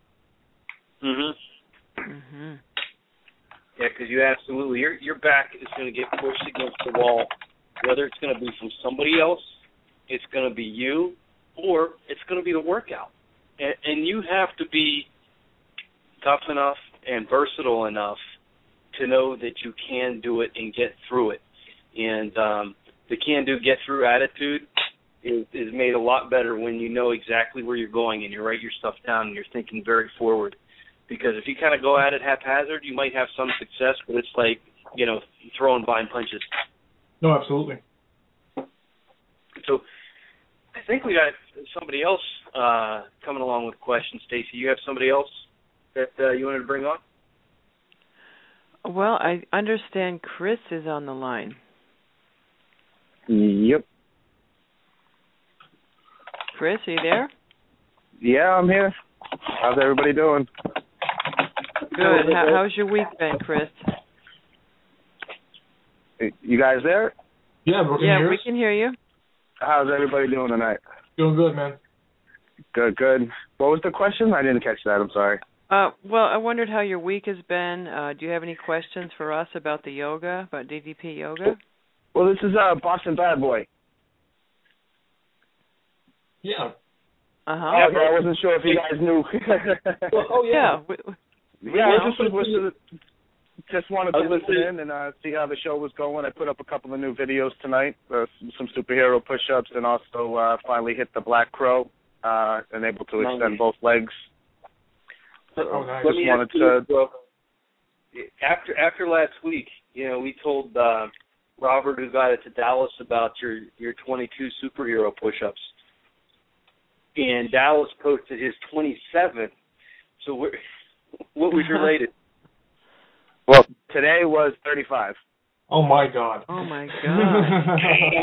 Yeah, because you absolutely, your back is going to get pushed against the wall, whether it's going to be from somebody else, it's going to be you, or it's going to be the workout. And you have to be tough enough and versatile enough to know that you can do it and get through it. And the can-do, get-through attitude is made a lot better when you know exactly where you're going and you write your stuff down and you're thinking very forward. Because if you kind of go at it haphazard, you might have some success, but it's like, throwing blind punches. No, absolutely. So I think we got somebody else coming along with questions. Stacey, you have somebody else that you wanted to bring on? Well, I understand Chris is on the line. Yep. Chris, are you there? Yeah, I'm here. How's everybody doing? Good. How's your week been, Chris? You guys there? Yeah, we can hear you. How's everybody doing tonight? Doing good, man. Good. What was the question? I didn't catch that. I'm sorry. Well, I wondered how your week has been. Do you have any questions for us about the yoga, about DDP yoga? Well, this is Boston Bad Boy. Yeah. Uh-huh. Yeah, I wasn't sure if you guys knew. Yeah. Just wanted to listen in and see how the show was going. I put up a couple of new videos tonight, some superhero push-ups, and also finally hit the Black Crow and able to extend both legs. Oh, nice. Let me ask you, after last week, we told Robert, who got it to Dallas, about your 22 superhero push-ups, and Dallas posted his 27. So what was your latest? Well, today was 35. Oh my God. Oh my God.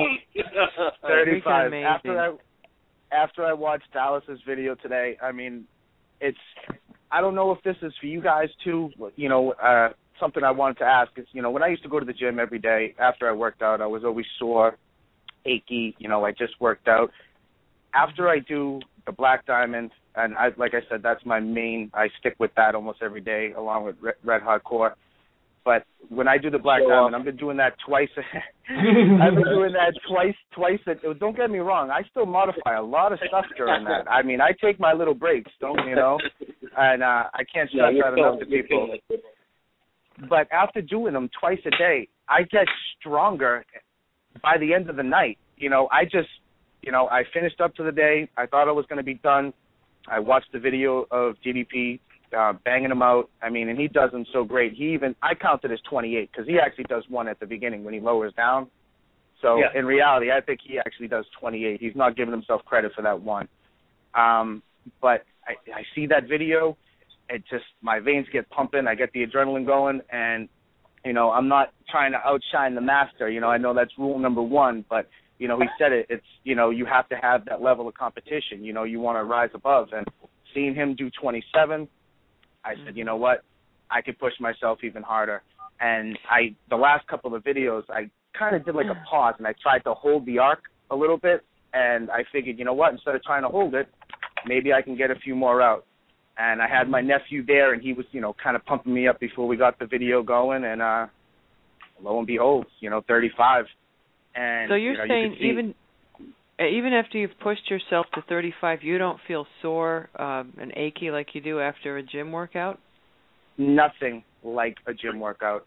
35. After I watched Dallas's video today, I mean, I don't know if this is for you guys too. Something I wanted to ask is, when I used to go to the gym every day after I worked out, I was always sore, achy. I just worked out. After I do the Black Diamond, and like I said, that's my main. I stick with that almost every day, along with Red Hot Core. But when I do the Black Diamond, I've been doing that twice. I've been doing that twice. Don't get me wrong. I still modify a lot of stuff during that. I mean, I take my little breaks, and I can't stress that enough to people. But after doing them twice a day, I get stronger by the end of the night. I finished up to the day. I thought I was going to be done. I watched the video of DDP banging him out. I mean, and he does them so great. I counted as 28 because he actually does one at the beginning when he lowers down. So in reality, I think he actually does 28. He's not giving himself credit for that one. But I see that video. It just, my veins get pumping. I get the adrenaline going, and I'm not trying to outshine the master. I know that's rule number one, but he said it. It's you have to have that level of competition. You want to rise above. And seeing him do 27, I said, you know what, I could push myself even harder. And the last couple of videos, I kind of did like a pause, and I tried to hold the arc a little bit. And I figured, you know what, instead of trying to hold it, maybe I can get a few more out. And I had my nephew there, and he was, kind of pumping me up before we got the video going. And lo and behold, 35. And so you're saying even after you've pushed yourself to 35, you don't feel sore and achy like you do after a gym workout? Nothing like a gym workout.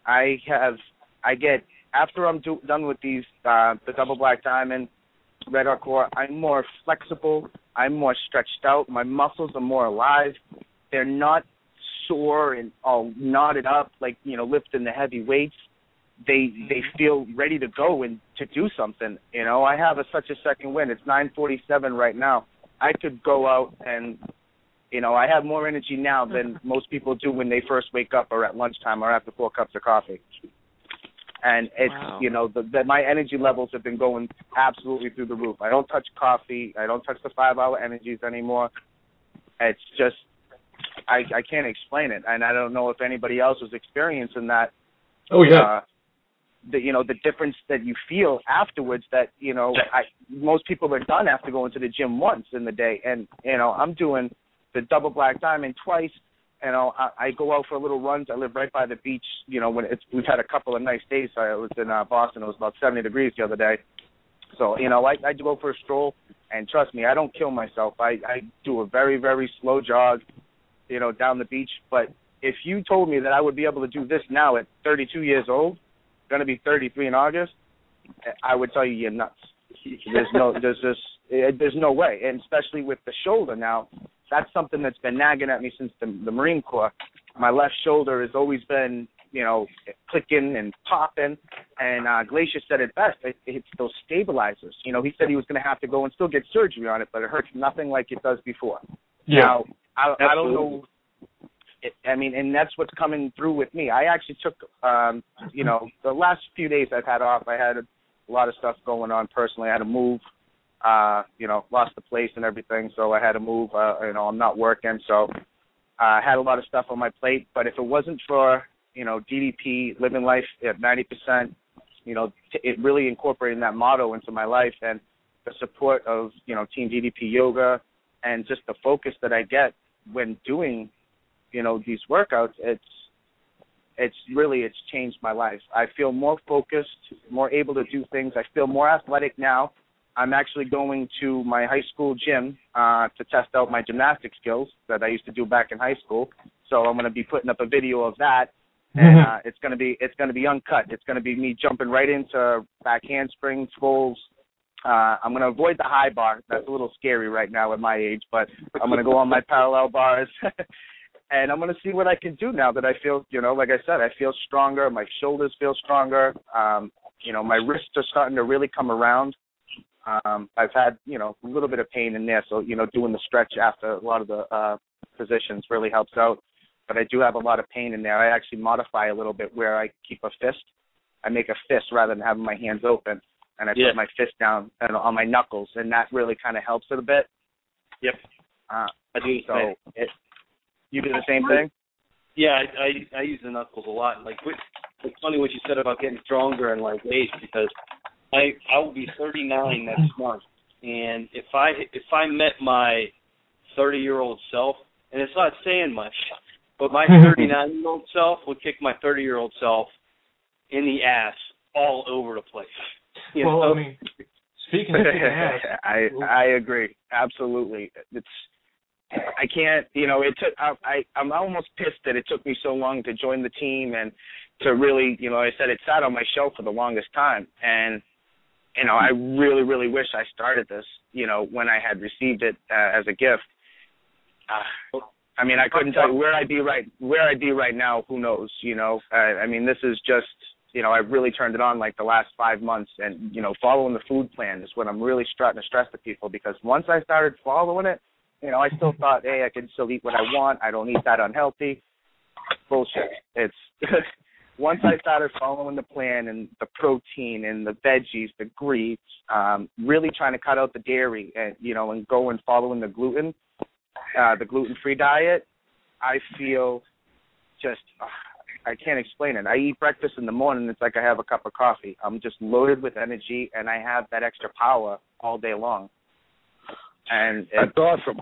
After I'm done with these, the Double Black Diamond, Red Hot Core, I'm more flexible. I'm more stretched out. My muscles are more alive. They're not sore and all knotted up like, lifting the heavy weights. They feel ready to go and to do something. I have such a second wind. It's 9:47 right now. I could go out and, I have more energy now than most people do when they first wake up or at lunchtime or after 4 cups of coffee. And it's, my energy levels have been going absolutely through the roof. I don't touch coffee. I don't touch the 5-hour energies anymore. It's just, I can't explain it. And I don't know if anybody else is experiencing that. Oh, yeah. The difference that you feel afterwards that, most people are done after going to the gym once in the day. And, I'm doing the Double Black Diamond twice. I go out for little runs. I live right by the beach. We've had a couple of nice days. I was in Boston. It was about 70 degrees the other day. So, I do go for a stroll. And trust me, I don't kill myself. I do a very, very slow jog, down the beach. But if you told me that I would be able to do this now at 32 years old, going to be 33 in August, I would tell you you're nuts. There's no way. And especially with the shoulder now, that's something that's been nagging at me since the Marine Corps. My left shoulder has always been, clicking and popping. And Glacier said it best. It's those stabilizers. He said he was going to have to go and still get surgery on it, but it hurts nothing like it does before. Yeah. Now, I don't know. And that's what's coming through with me. I actually took, the last few days I've had off, I had a lot of stuff going on personally. I had to move. Lost the place and everything, so I had to move. I'm not working, so I had a lot of stuff on my plate. But if it wasn't for, DDP, living life at 90%, it really incorporating that motto into my life and the support of, Team DDP Yoga and just the focus that I get when doing, these workouts, it's changed my life. I feel more focused, more able to do things. I feel more athletic now. I'm actually going to my high school gym to test out my gymnastic skills that I used to do back in high school. So I'm going to be putting up a video of that, and it's going to be uncut. It's going to be me jumping right into back handsprings, fulls. I'm going to avoid the high bar. That's a little scary right now at my age, but I'm going to go on my parallel bars. and I'm going to see what I can do now that I feel, like I said, I feel stronger. My shoulders feel stronger. My wrists are starting to really come around. I've had, a little bit of pain in there, so, doing the stretch after a lot of the positions really helps out. But I do have a lot of pain in there. I actually modify a little bit where I keep a fist. I make a fist rather than having my hands open, and I put my fist down on my knuckles, and that really kind of helps it a bit. Yep. I do. So you do the same thing? Yeah, I use the knuckles a lot. It's funny what you said about getting stronger and age, because I will be 39 next month, and if I met my 30-year-old self, and it's not saying much, but my 39-year-old self would kick my 30-year-old self in the ass all over the place. I mean, speaking of kicking ass, I agree absolutely. I can't. It took. I'm almost pissed that it took me so long to join the team and to really, I said it sat on my shelf for the longest time, and I really, really wish I started this, when I had received it as a gift. I mean, I couldn't tell you where I'd be right now. Who knows? I mean, this is just. I've really turned it on the last 5 months, and, following the food plan is what I'm really starting to stress to people, because once I started following it, I still thought, hey, I can still eat what I want. I don't eat that unhealthy. Bullshit. It's once I started following the plan and the protein and the veggies, the greens, really trying to cut out the dairy and, and go and following the gluten-free diet, I feel just... I can't explain it. I eat breakfast in the morning. It's like I have a cup of coffee. I'm just loaded with energy, and I have that extra power all day long. And that's awesome.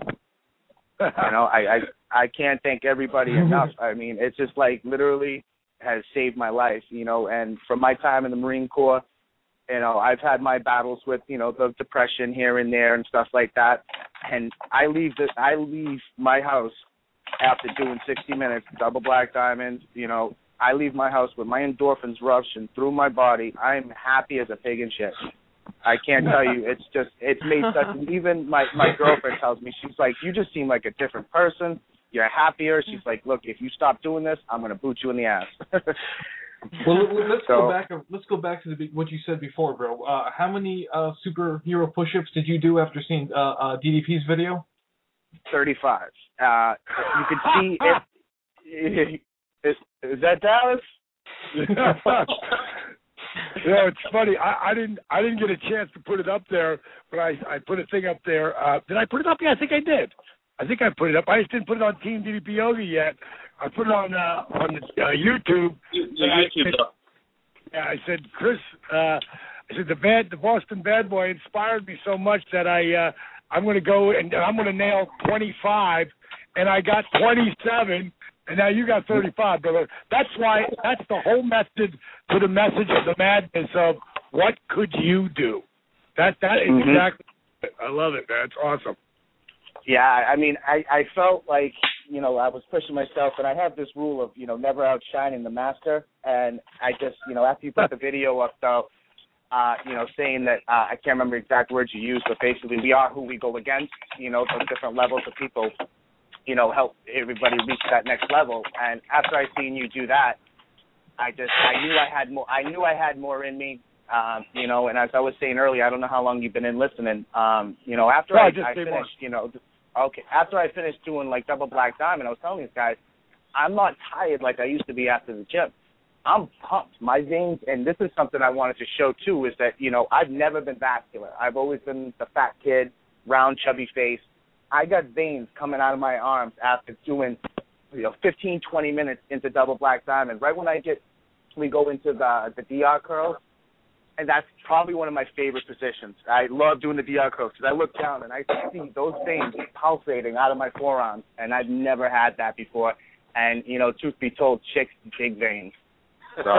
I can't thank everybody enough. I mean, it's just literally has saved my life. And from my time in the Marine Corps, I've had my battles with the depression here and there and stuff like that. And I leave my house. After doing 60 minutes, double black diamonds, I leave my house with my endorphins rushing through my body. I'm happy as a pig in shit. I can't tell you. It's made such. Even my girlfriend tells me, she's like, you just seem like a different person. You're happier. She's like, look, if you stop doing this, I'm gonna boot you in the ass. Well, let's go back to what you said before, bro. How many superhero push-ups did you do after seeing DDP's video? 35. You could see it. Is that Dallas? It's funny. I didn't get a chance to put it up there, but I put a thing up there. Did I put it up? Yeah, I think I did. I think I put it up. I just didn't put it on Team DDP Yoga yet. I put it on YouTube. I said, Chris. I said the Boston Bad Boy inspired me so much that I'm going to go and I'm going to nail 25, and I got 27, and now you got 35, brother. That's the whole method to the message of the madness of what could you do. That is exactly it. I love it, man. It's awesome. Yeah, I mean, I felt like, I was pushing myself, and I have this rule of, never outshining the master, and I just, after you put the video up, though, saying that I can't remember the exact words you used, but basically we are who we go against, those different levels of people, help everybody reach that next level. And after I seen you do that, I knew I had more in me, and as I was saying earlier, I don't know how long you've been in listening, after I finished, after I finished doing double black diamond, I was telling these guys, I'm not tired like I used to be after the gym. I'm pumped. My veins, and this is something I wanted to show too, is that, I've never been vascular. I've always been the fat kid, round, chubby face. I got veins coming out of my arms after doing, 15, 20 minutes into double black diamond. Right when we go into the DR curls, and that's probably one of my favorite positions. I love doing the DR curls because I look down and I see those veins pulsating out of my forearms, and I've never had that before. And, truth be told, chicks, big veins. So.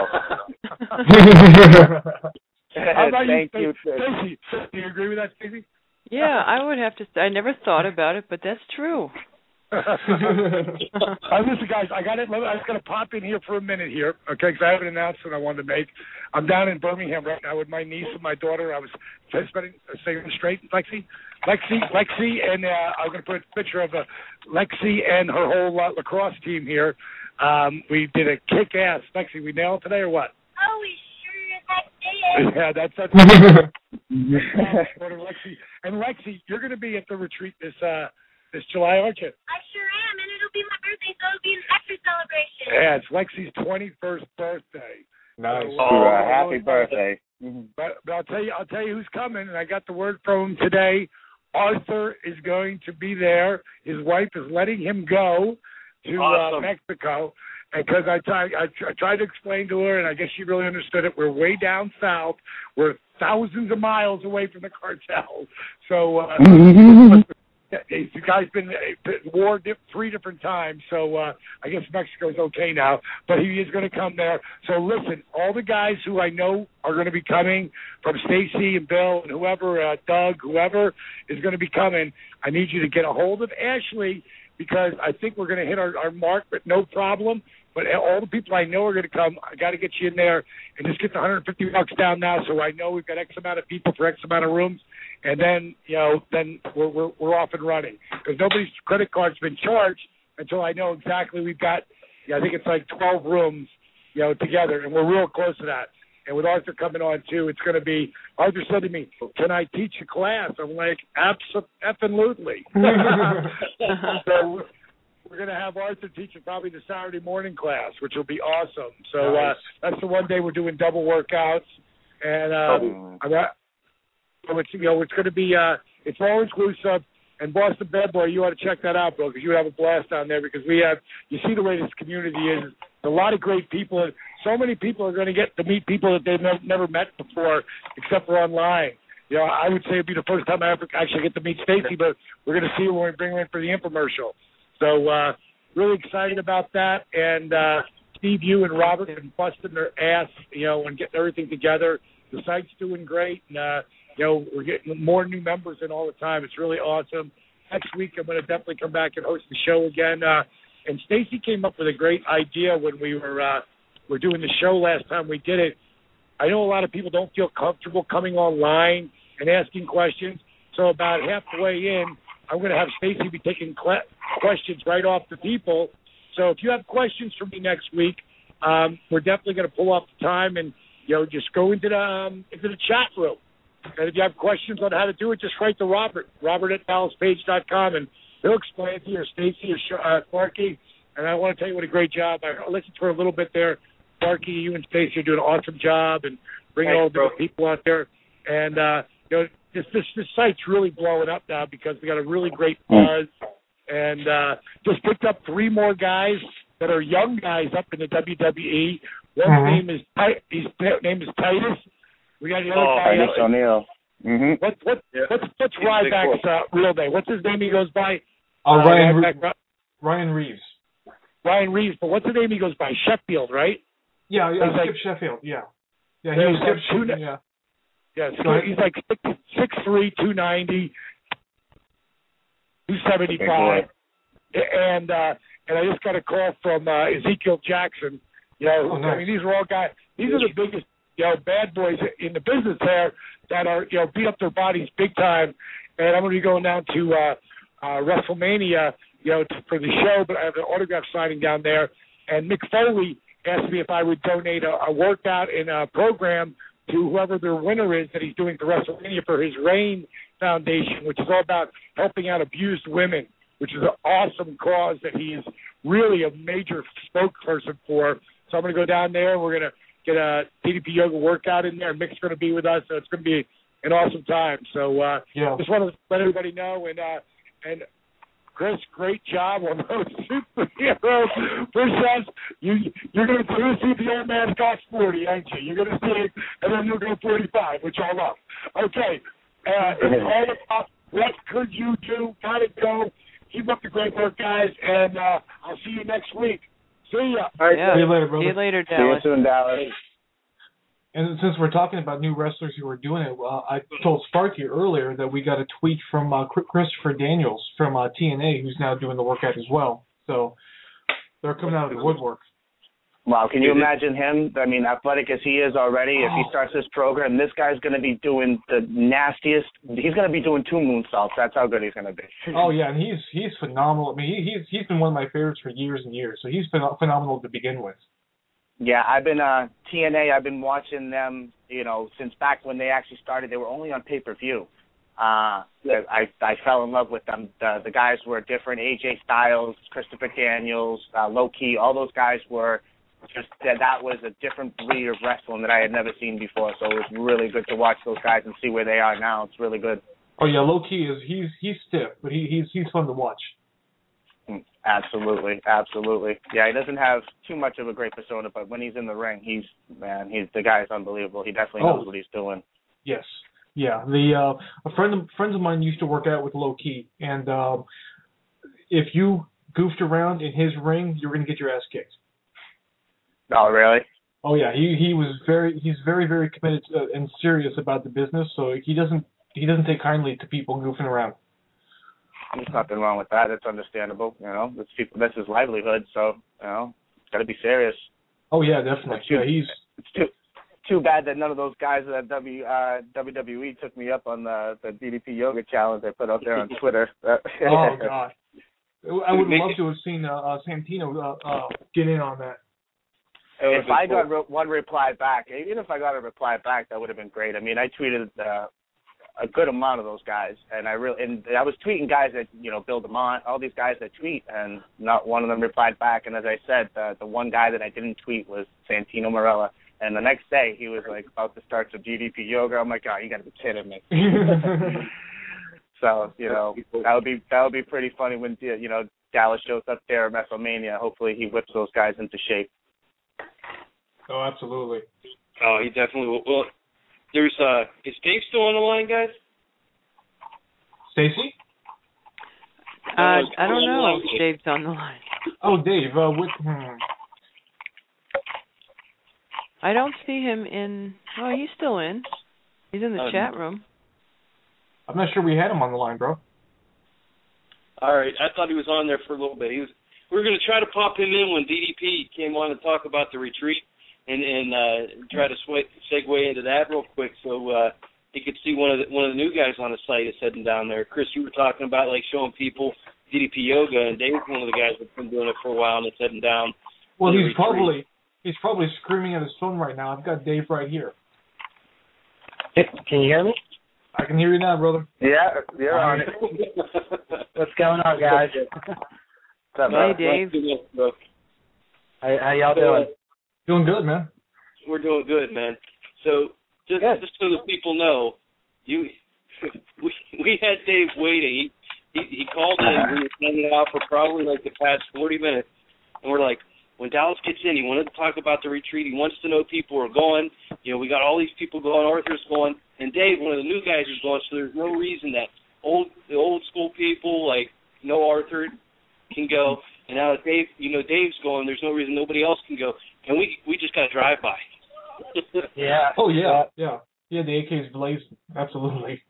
How about Thank you, you. Stacey? Do you agree with that, Stacey? Yeah, I would have to say, I never thought about it, but that's true. Listen, guys, I got to pop in here for a minute here, okay, because I have an announcement I wanted to make. I'm down in Birmingham right now with my niece and my daughter. I was staying straight, Lexi. Lexi, and I'm going to put a picture of Lexi and her whole lacrosse team here. We did a kick-ass. Lexi, we nailed it today or what? Oh, we sure as heck did. Yeah, that's Lexi. And Lexi, you're going to be at the retreat this July, aren't you? I sure am, and it'll be my birthday, so it'll be an extra celebration. Yeah, it's Lexi's 21st birthday. Nice. So, happy birthday. But I'll tell you who's coming, and I got the word from him today. Arthur is going to be there. His wife is letting him go to Mexico, because I tried to explain to her, and I guess she really understood it. We're way down south. We're thousands of miles away from the cartel. So the guy's been at war 3 different times, so I guess Mexico's okay now. But he is going to come there. So listen, all the guys who I know are going to be coming, from Stacy and Bill and whoever, Doug, whoever is going to be coming, I need you to get a hold of Ashley, because I think we're going to hit our mark, but no problem. But all the people I know are going to come. I got to get you in there and just get the $150 down now, so I know we've got X amount of people for X amount of rooms, and then then we're off and running, because nobody's credit card's been charged until I know exactly we've got. I think it's like 12 rooms, together, and we're real close to that. And with Arthur coming on too, it's going to be. Arthur said to me, "Can I teach a class?" I'm like, "Absolutely." So we're going to have Arthur teaching probably the Saturday morning class, which will be awesome. So nice. That's the one day we're doing double workouts, and so it's it's going to be it's all inclusive. And Boston Bad Boy, you ought to check that out, bro, because you would have a blast down there, because you see the way this community is. A lot of great people. So many people are going to get to meet people that they've never met before, except for online. I would say it'd be the first time I ever actually get to meet Stacy, but we're going to see her when we bring her in for the infomercial. So really excited about that. And Steve, you and Robert have been busting their ass, and getting everything together. The site's doing great, and we're getting more new members in all the time. It's really awesome. Next week, I'm going to definitely come back and host the show again. And Stacy came up with a great idea when we were doing the show last time we did it. I know a lot of people don't feel comfortable coming online and asking questions. So about halfway in, I'm going to have Stacy be taking questions right off the people. So if you have questions for me next week, we're definitely going to pull off the time and just go into the chat room. And if you have questions on how to do it, just write to Robert at DallasPage.com, and he'll explain it to you, or Stacy or Clarky. And I want to tell you what a great job. I listened to her a little bit there. Clarky, you and Stacy are doing an awesome job and bringing all the different people out there. And this site's really blowing up now, because we got a really great buzz. And just picked up 3 more guys that are young guys up in the WWE. One's name is Titus. We got the other guy. Titus O'Neil. Mm-hmm. What's Ryback's real name? What's his name he goes by? Ryan Reeves. Ryan Reeves, but what's the name he goes by? Sheffield, right? Yeah, Skip Sheffield. Yeah, he was Skip. Yeah, he's like 6'3", 290, 275, and I just got a call from Ezekiel Jackson. Nice. I mean, these are all guys. These are the biggest bad boys in the business there that are beat up their bodies big time. And I'm going to be going down to WrestleMania for the show, but I have an autograph signing down there. And Mick Foley asked me if I would donate a workout and a program to whoever their winner is that he's doing for WrestleMania for his RAIN Foundation, which is all about helping out abused women, which is an awesome cause that he is really a major spokesperson for. So I'm going to go down there. We're going to get a DDP Yoga workout in there. Mick's going to be with us, so it's going to be an awesome time. So just want to let everybody know. And Chris, great job on those superhero push-ups. You're going to see the old man got 40, ain't you? You're going to see it, and then you'll go 45, which I love. Okay. It's all about what could you do. Gotta go. Keep up the great work, guys, and I'll see you next week. See ya. All right, see you later, brother. See you later, Dallas. See you soon, Dallas. And since we're talking about new wrestlers who are doing it, I told Sparky earlier that we got a tweet from Christopher Daniels from TNA, who's now doing the workout as well. So they're coming out of the woodwork. Wow, can you imagine him? I mean, athletic as he is already, if he starts this program, this guy's going to be doing the nastiest. He's going to be doing 2 moonsaults. That's how good he's going to be. Oh yeah, and he's phenomenal. I mean, he's been one of my favorites for years and years. So he's been phenomenal to begin with. Yeah, I've been TNA. I've been watching them, since back when they actually started. They were only on pay-per-view. I fell in love with them. The guys were different. AJ Styles, Christopher Daniels, Low Ki. All those guys were. Just that was a different breed of wrestling that I had never seen before, so it was really good to watch those guys and see where they are now. It's really good. Oh yeah, Low Ki he's stiff, but he's fun to watch. Absolutely. Yeah, he doesn't have too much of a great persona, but when he's in the ring, the guy is unbelievable. He definitely knows what he's doing. Yes, yeah. Friends of mine used to work out with Low Ki, and if you goofed around in his ring, you were gonna get your ass kicked. Oh, really? Oh, yeah. He's very, very committed and serious about the business, so he doesn't take kindly to people goofing around. There's nothing wrong with that. It's understandable. That's his livelihood, so it's got to be serious. Oh yeah, definitely. It's too bad that none of those guys at WWE took me up on the DDP Yoga Challenge I put out there on Twitter. Oh God, I would love to have seen Santino get in on that. If I got one reply back, even if I got a reply back, that would have been great. I mean, I tweeted a good amount of those guys, and I was tweeting guys that Bill DeMont, all these guys that tweet, and not one of them replied back. And as I said, the one guy that I didn't tweet was Santino Marella. And the next day, he was like about to start some DDP Yoga. I'm like, oh, you got to be kidding me. So that would be pretty funny when Dallas shows up there at WrestleMania. Hopefully, he whips those guys into shape. Oh, absolutely. Oh, he definitely will. Well, is Dave still on the line, guys? Stacy? I don't know if Dave's on the line. Oh, Dave. I don't see him in. Oh, he's still in. He's in the chat room. I'm not sure we had him on the line, bro. All right. I thought he was on there for a little bit. We were going to try to pop him in when DDP came on to talk about the retreat and try to segue into that real quick so he could see one of the new guys on the site is heading down there. Chris, you were talking about showing people DDP Yoga, and Dave's one of the guys that's been doing it for a while and is heading down. Well, he's probably screaming at his phone right now. I've got Dave right here. Can you hear me? I can hear you now, brother. Yeah, you're on it. What's going on, guys? Hey, Dave. How y'all doing? Doing good, man. We're doing good, man. So just so the people know, we had Dave waiting. He called in. We were hanging out for probably the past 40 minutes, and we're like, when Dallas gets in, he wanted to talk about the retreat. He wants to know people are going. We got all these people going. Arthur's going, and Dave, one of the new guys, is going. So there's no reason that the old school people no Arthur can go. And now that Dave's going, there's no reason nobody else can go. And we just got to drive by. Yeah. Oh, yeah. Yeah. Yeah, the AK's blazing. Absolutely.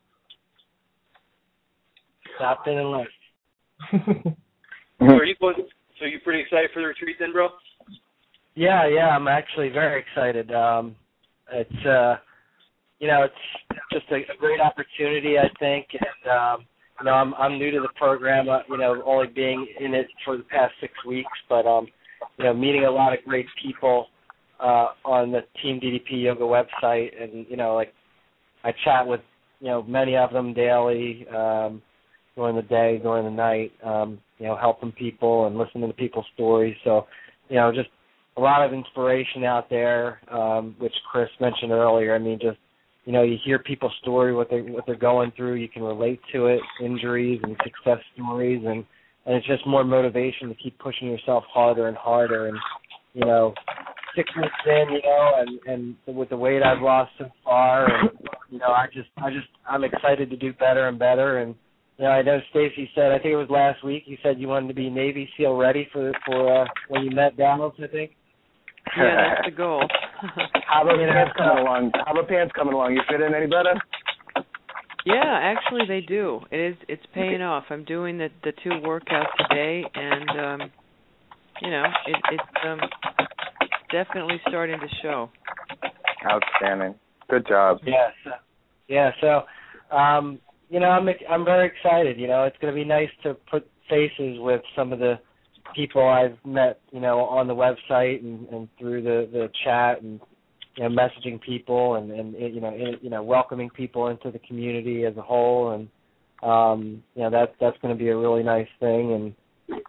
Stopped in and left. So you're pretty excited for the retreat then, bro? Yeah, I'm actually very excited. It's it's just a great opportunity, I think, and I'm new to the program, only being in it for the past 6 weeks, but meeting a lot of great people on the Team DDP Yoga website, and I chat with many of them daily, during the day, during the night, helping people and listening to people's stories. So, just a lot of inspiration out there, which Chris mentioned earlier. I mean, just you hear people's story, what they're going through. You can relate to it, injuries and success stories, and it's just more motivation to keep pushing yourself harder and harder. And 6 weeks in, and with the weight I've lost so far, and I'm excited to do better and better. And I know Stacy said, I think it was last week, you said you wanted to be Navy SEAL ready for when you met Dallas, I think. Yeah, that's the goal. How about pants coming along? You fit in any better? Yeah, actually they do. It's paying off. I'm doing the 2 workouts a day, and definitely starting to show. Outstanding. Good job. Yeah. So, you know, I'm very excited. You know, it's going to be nice to put faces with some of the people I've met, you know, on the website and through the chat and, you know, messaging people and you know, welcoming people into the community as a whole, and you know, that's going to be a really nice thing. And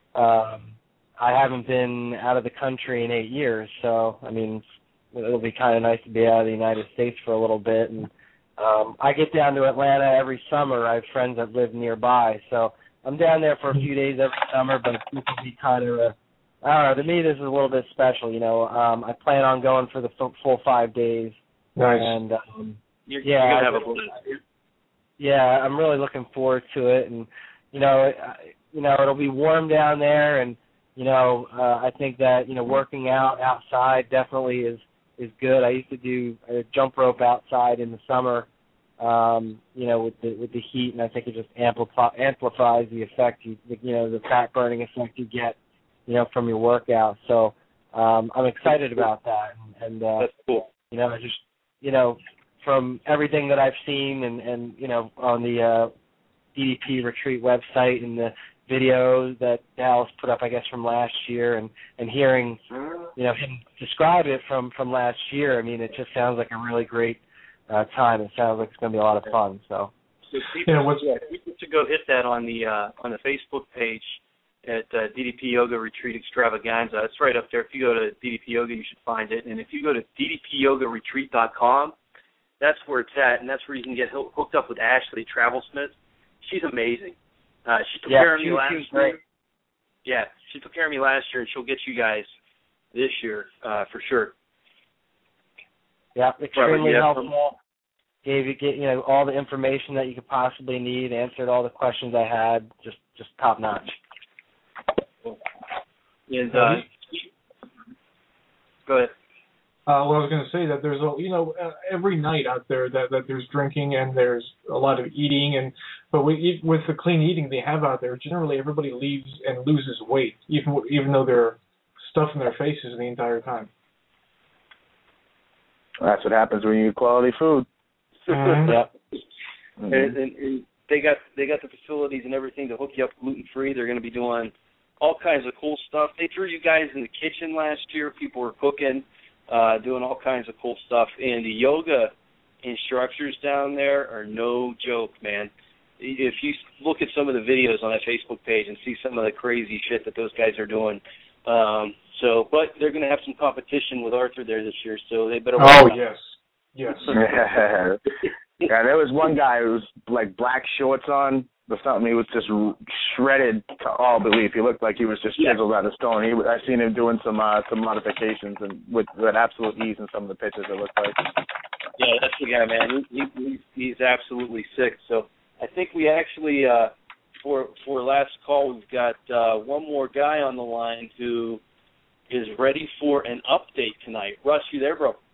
I haven't been out of the country in 8 years, so I mean, it'll be kind of nice to be out of the United States for a little bit. And I get down to Atlanta every summer. I have friends that live nearby, so I'm down there for a few days every summer. But this will be kind of I don't know. To me, this is a little bit special. You know, I plan on going for the full 5 days. Nice. And you're gonna have a blast. Yeah, I'm really looking forward to it, and you know, it'll be warm down there, and you know, I think that, you know, working out outside definitely is good. I used to do a jump rope outside in the summer, you know, with the heat, and I think it just amplifies the effect, you know, the fat burning effect you get, you know, from your workout. So I'm excited about that, and that's cool. You know, I just, you know, from everything that I've seen and you know, on the DDP Retreat website and the videos that Dallas put up, I guess, from last year, and hearing, you know, him describe it from last year, I mean, it just sounds like a really great time. It sounds like it's going to be a lot of fun. So people should go hit that on the Facebook page at DDP Yoga Retreat Extravaganza. It's right up there. If you go to DDP Yoga, you should find it. And if you go to ddpyogaretreat.com, that's where it's at, and that's where you can get hooked up with Ashley Travelsmith. She's amazing. She took care of me last year. Yeah, she took care of me last year, and she'll get you guys this year for sure. Yeah, extremely helpful. Gave you know, all the information that you could possibly need. Answered all the questions I had. Just top notch. And go ahead. Well, I was going to say that there's you know, every night out there that there's drinking and there's a lot of eating, but with the clean eating they have out there, generally everybody leaves and loses weight, even though they're stuffing their faces the entire time. That's what happens when you eat quality food. Mm-hmm. Yep. And they got the facilities and everything to hook you up gluten free. They're going to be doing all kinds of cool stuff. They threw you guys in the kitchen last year. People were cooking. Doing all kinds of cool stuff. And the yoga instructors down there are no joke, man. If you look at some of the videos on that Facebook page and see some of the crazy shit that those guys are doing. But they're going to have some competition with Arthur there this year, so they better watch out. Yes. Yeah, there was one guy who was like black shorts on or something. He was just shredded to all belief. He looked like he was just chiseled out of stone. I seen him doing some modifications and with absolute ease in some of the pictures. It looked like. Yeah, that's the guy, man. He's absolutely sick. So I think we actually for last call we've got one more guy on the line who is ready for an update tonight. Russ, you there, bro?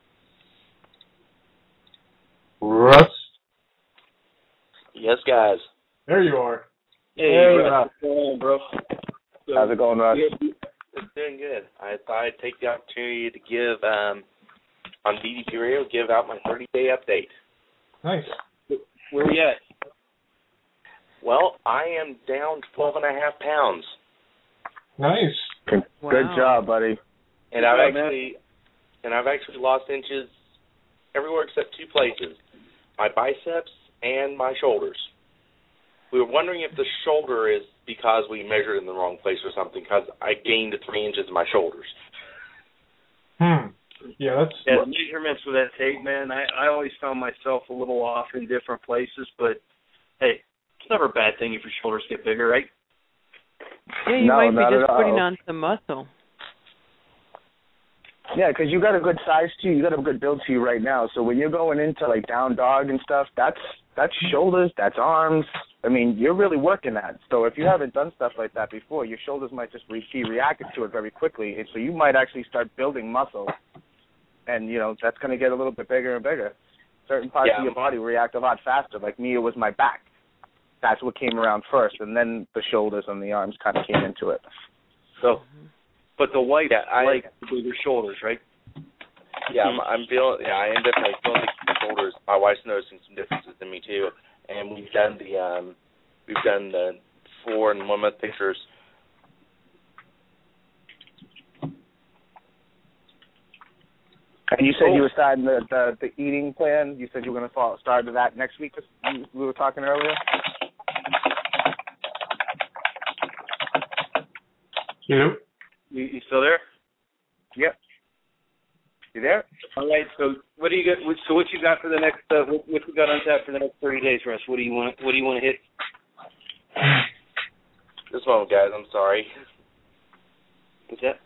Russ? Yes, guys. There you are. Hey, Russ. What's going on, bro? So, how's it going, Russ? It's doing good. I thought I'd take the opportunity to give, on DDP Radio, give out my 30-day update. Nice. Where are we at? Well, I am down 12.5 pounds. Nice. Good job, buddy. And I've actually lost inches everywhere except two places, my biceps and my shoulders. We were wondering if the shoulder is because we measured in the wrong place or something, because I gained 3 inches in my shoulders. Yeah, the measurements with that tape, man, I always found myself a little off in different places, but hey, it's never a bad thing if your shoulders get bigger, right? Yeah, you might be just putting on some muscle. Yeah, because you got a good size to you. You got a good build to you right now. So when you're going into like down dog and stuff, that's shoulders, that's arms. I mean, you're really working that. So if you haven't done stuff like that before, your shoulders might just be reactive to it very quickly. And so you might actually start building muscle. And, you know, that's going to get a little bit bigger and bigger. Certain parts of your body react a lot faster. Like me, it was my back. That's what came around first. And then the shoulders and the arms kind of came into it. So but the wife like the bigger shoulders, right? Yeah, I am definitely feeling the shoulders. My wife's noticing some differences in me too, and we've done the 4 and 1 month pictures. And you said you were starting the eating plan. You said you were going to start that next week. We were talking earlier. You still there? Yep. You there? All right. So what do you got? So what you got for the next? What you got on tap for the next 30 days, Russ? What do you want? What do you want to hit? This one, guys. I'm sorry. What's that?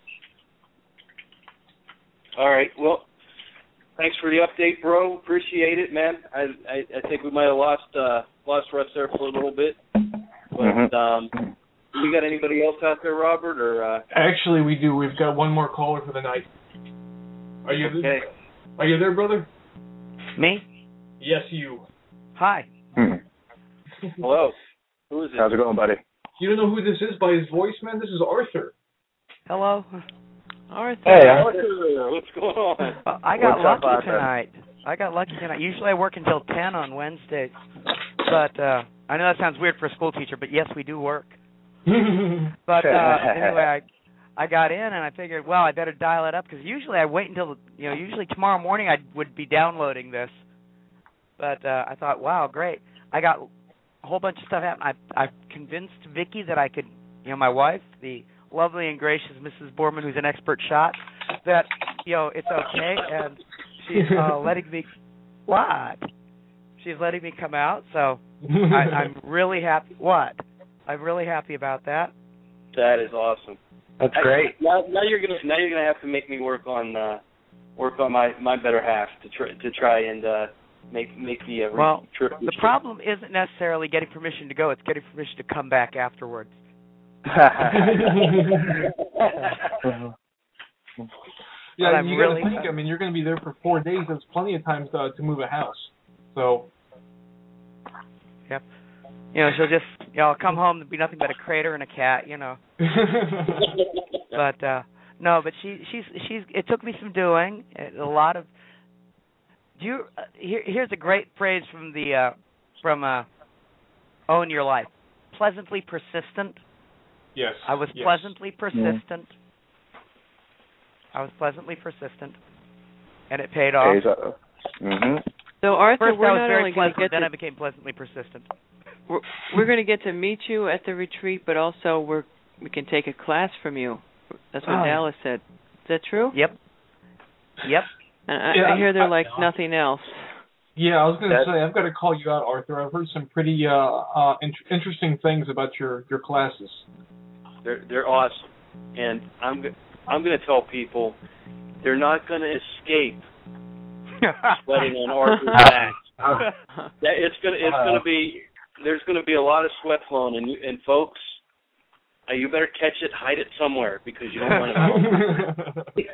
All right. Well, thanks for the update, bro. Appreciate it, man. I think we might have lost Russ there for a little bit, but you got anybody else out there, Robert? Or Actually, we do. We've got one more caller for the night. Are you okay? Are you there, brother? Me? Yes, you. Hi. Hello. Who is it? How's it going, buddy? You don't know who this is by his voice, man? This is Arthur. Hello. Arthur. Hey, Arthur. What's going on? I got What's up, lucky tonight. Usually I work until 10 on Wednesdays. But I know that sounds weird for a school teacher, but yes, we do work. But anyway, I got in and I figured, well, I better dial it up because usually I wait until, usually tomorrow morning I would be downloading this. But I thought, wow, great. I got a whole bunch of stuff happening. I've convinced Vicky that I could, my wife, the lovely and gracious Mrs. Borman, who's an expert shot, that, it's okay. And she's letting me, what? She's letting me come out. So I'm really happy. What? I'm really happy about that. That is awesome. That's great. Now you're gonna have to make me work on my better half to try and make the trip. The problem isn't necessarily getting permission to go; it's getting permission to come back afterwards. Yeah, you got to think. I mean, you're going to be there for 4 days. That's plenty of time to move a house. So. Yep. She'll just, I'll come home, there'll be nothing but a crater and a cat, But no, but she's. It took me some doing. A lot of. Here's a great phrase from Own Your Life. Pleasantly persistent. Yes. I was pleasantly persistent. I was pleasantly persistent, and it paid off. So Arthur, first we're I was not very only going to pleasant, get then I became pleasantly persistent. We're going to get to meet you at the retreat, but also we can take a class from you. That's what Dallas said. Is that true? Yep. And I hear they're like nothing else. Yeah, I was going to say, I've got to call you out, Arthur. I've heard some pretty interesting things about your classes. They're awesome, and I'm going to tell people they're not going to escape sweating on Arthur's back. It's going to be. There's going to be a lot of sweat flowing, and folks, you better catch it, hide it somewhere because you don't want to.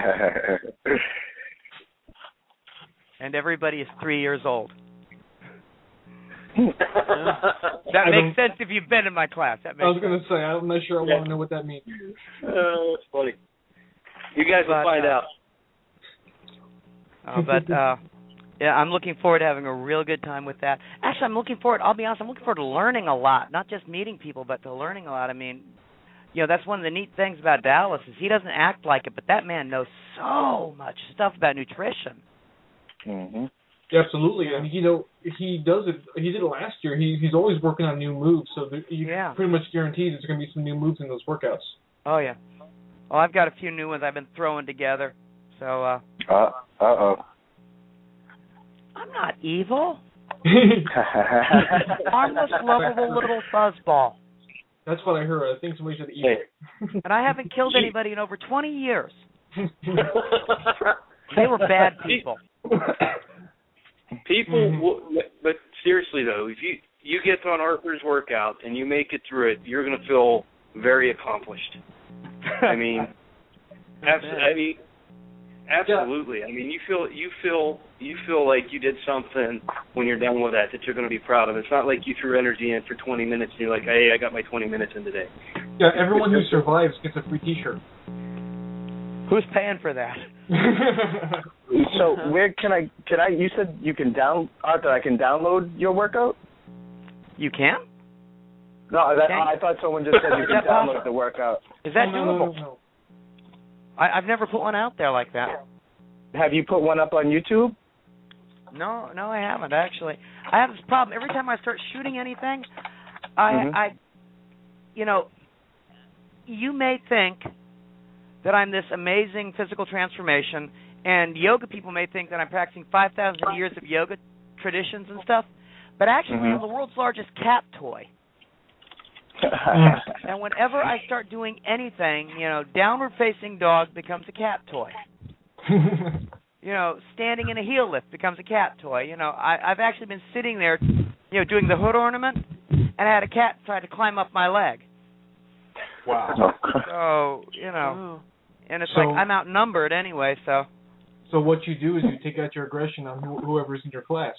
And everybody is 3 years old. That makes sense if you've been in my class. I was going to say, I'm not sure I want to know what that means. It's funny. You guys will find out. Yeah, I'm looking forward to having a real good time with that. Actually, I'll be honest, I'm looking forward to learning a lot, not just meeting people, but to learning a lot. I mean, that's one of the neat things about Dallas is he doesn't act like it, but that man knows so much stuff about nutrition. Mm-hmm. Yeah, absolutely. And, he does it. He did it last year. He's always working on new moves, so you pretty much guarantee there's going to be some new moves in those workouts. Oh, yeah. Well, I've got a few new ones I've been throwing together. So, Uh-oh. I'm not evil. Harmless, lovable little fuzzball. That's what I heard. I think somebody said evil. And I haven't killed anybody in over 20 years. They were bad people. People, but seriously though, if you get on Arthur's workout and you make it through it, you're going to feel very accomplished. I mean, absolutely. I mean, you feel like you did something when you're done with that you're going to be proud of. It's not like you threw energy in for 20 minutes and you're like, hey, I got my 20 minutes in today. Yeah, everyone who survives gets a free T-shirt. Who's paying for that? So where can I? You said you can Arthur, I can download your workout. You can? No, I thought someone just said you can download the workout. Is that doable? No. I've never put one out there like that. Have you put one up on YouTube? No, I haven't actually. I have this problem every time I start shooting anything. You may think that I'm this amazing physical transformation, and yoga people may think that I'm practicing 5,000 years of yoga traditions and stuff, but actually I'm the world's largest cat toy. And whenever I start doing anything, downward facing dog becomes a cat toy. Standing in a heel lift becomes a cat toy. I've actually been sitting there, doing the hood ornament, and I had a cat try to climb up my leg. Wow. So, and it's like I'm outnumbered anyway, so. So what you do is you take out your aggression on whoever's in your class.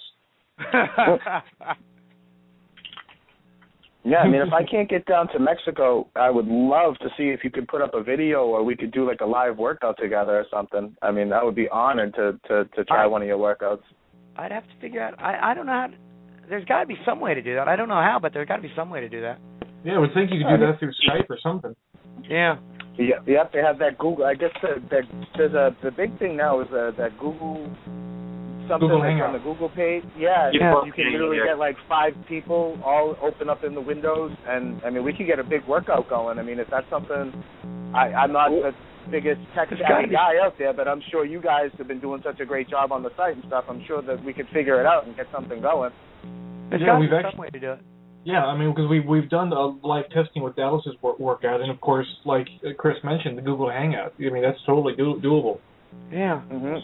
Yeah, I mean, if I can't get down to Mexico, I would love to see if you could put up a video or we could do like a live workout together or something. I mean, I would be honored to try one of your workouts. I'd have to figure out. I don't know how. There's got to be some way to do that. I don't know how, but there's got to be some way to do that. Yeah, I would think you could do that through Skype or something. Yeah. Yeah, you have to have that Google. I guess the big thing now is that Google something Google that's Hangout. on the Google page. Yeah, you can literally get like 5 people all open up in the windows, and I mean we could get a big workout going. I mean if that's something, I'm not the biggest tech savvy guy out there, but I'm sure you guys have been doing such a great job on the site and stuff. I'm sure that we could figure it out and get something going. There's got to be some way to do it. Yeah, I mean, because we've done live testing with Dallas's workout, and of course, like Chris mentioned, the Google Hangout. I mean, that's totally doable. Yeah.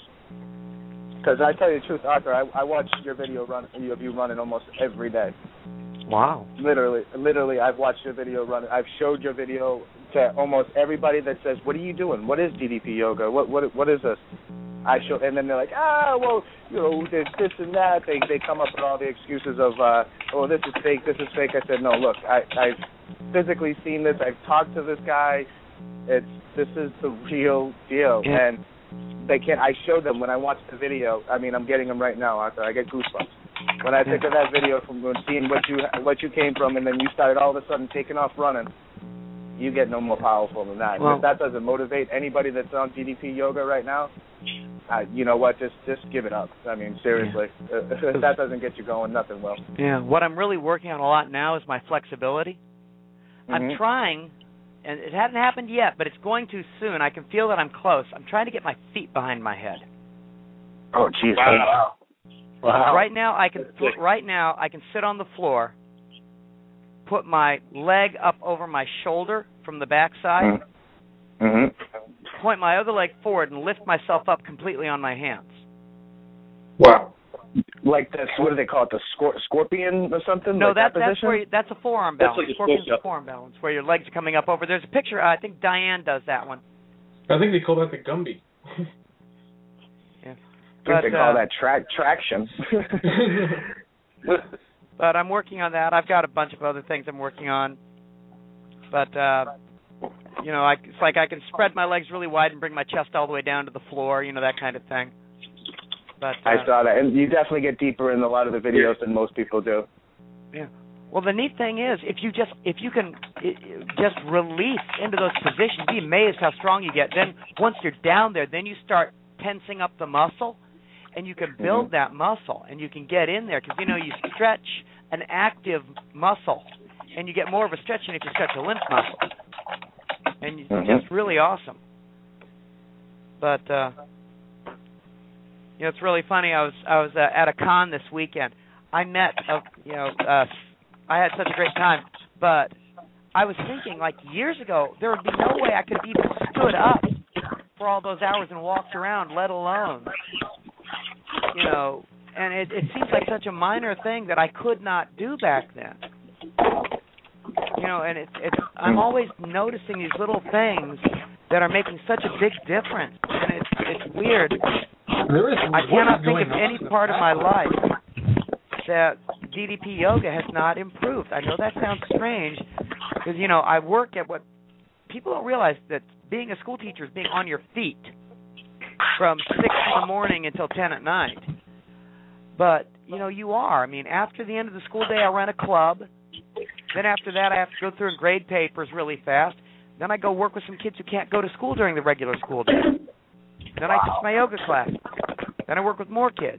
Because I tell you the truth, Arthur, I watch your video of you running almost every day. Wow. Literally, I've watched your video running. I've showed your video to almost everybody that says, "What are you doing? What is DDP yoga? What is this?" I show, and then they're like, there's this and that. They come up with all the excuses of, this is fake, this is fake. I said, no, look, I've physically seen this. I've talked to this guy. This is the real deal. Yeah. And they can't. I showed them when I watched the video. I mean, I'm getting them right now, Arthur. I get goosebumps when I think of that video from seeing what you came from, and then you started all of a sudden taking off running. You get no more powerful than that. Well, if that doesn't motivate anybody that's on DDP yoga right now, you know what? Just give it up. I mean, seriously. If that doesn't get you going, nothing will. Yeah. What I'm really working on a lot now is my flexibility. I'm trying, and it hasn't happened yet, but it's going to soon. I can feel that I'm close. I'm trying to get my feet behind my head. Oh, jeez. Wow. Right now I can sit on the floor, put my leg up over my shoulder from the backside, point my other leg forward, and lift myself up completely on my hands. Wow. Like this, what do they call it, the scorpion or something? No, like that's a forearm balance. Scorpion's a forearm balance, where your legs are coming up over. There's a picture, I think Diane does that one. I think they call that the Gumby. I think they call that traction. But I'm working on that. I've got a bunch of other things I'm working on. But, it's like I can spread my legs really wide and bring my chest all the way down to the floor, that kind of thing. But I saw that. And you definitely get deeper in a lot of the videos than most people do. Yeah. Well, the neat thing is, if you can just release into those positions, be amazed how strong you get. Then once you're down there, then you start tensing up the muscle, and you can build that muscle, and you can get in there because, you stretch an active muscle, and you get more of a stretch than if you stretch a lymph muscle. And it's just really awesome. But, it's really funny. I was at a con this weekend. I met, I had such a great time, but I was thinking, like, years ago, there would be no way I could have even stood up for all those hours and walked around, let alone, and it seems like such a minor thing that I could not do back then. And I'm always noticing these little things that are making such a big difference, and it's weird. I cannot think of any part of my life that DDP yoga has not improved. I know that sounds strange because, I work at what people don't realize, that being a school teacher is being on your feet from 6 in the morning until 10 at night. But, you are. I mean, after the end of the school day, I run a club. Then after that, I have to go through and grade papers really fast. Then I go work with some kids who can't go to school during the regular school day. Then I teach my yoga class. Then I work with more kids.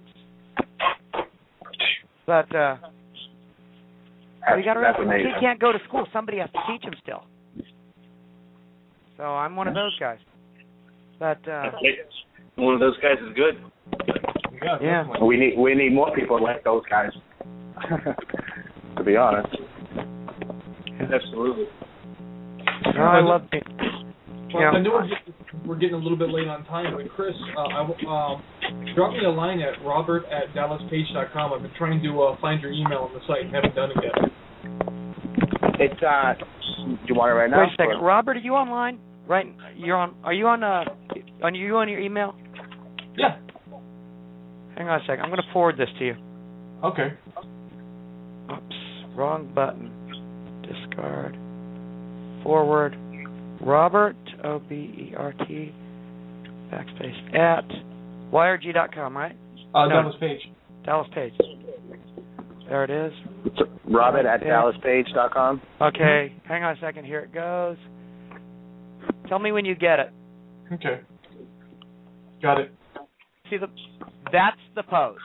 But you got to remember, if a kid can't go to school, somebody has to teach him still. So I'm one of those guys. But one of those guys is good. Yeah. We need more people like those guys. To be honest. Absolutely. No, I love it. Well, I know we're getting a little bit late on time, but Chris, drop me a line at robert@dallaspage.com. I've been trying to find your email on the site and haven't done it yet. It's do you want it right now? Wait a second, Robert, are you online? Right, you're on. Are you on? Are you on your email? Yeah. Hang on a second. I'm going to forward this to you. Okay. Oops, wrong button. Discard. Forward. Robert, OBERT, backspace, at YRG.com, right? Dallas Page. Dallas Page. There it is. It's Robert@dallaspage.com. Okay, hang on a second. Here it goes. Tell me when you get it. Okay. Got it. See, that's the pose.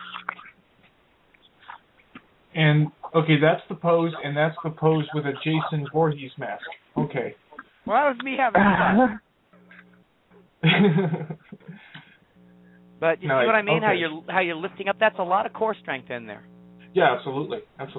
And, okay, that's the pose, and that's the pose with a Jason Voorhees mask. Okay. Well, that was me having fun. But you see what I mean? Okay. How you're lifting up? That's a lot of core strength in there. Yeah, absolutely.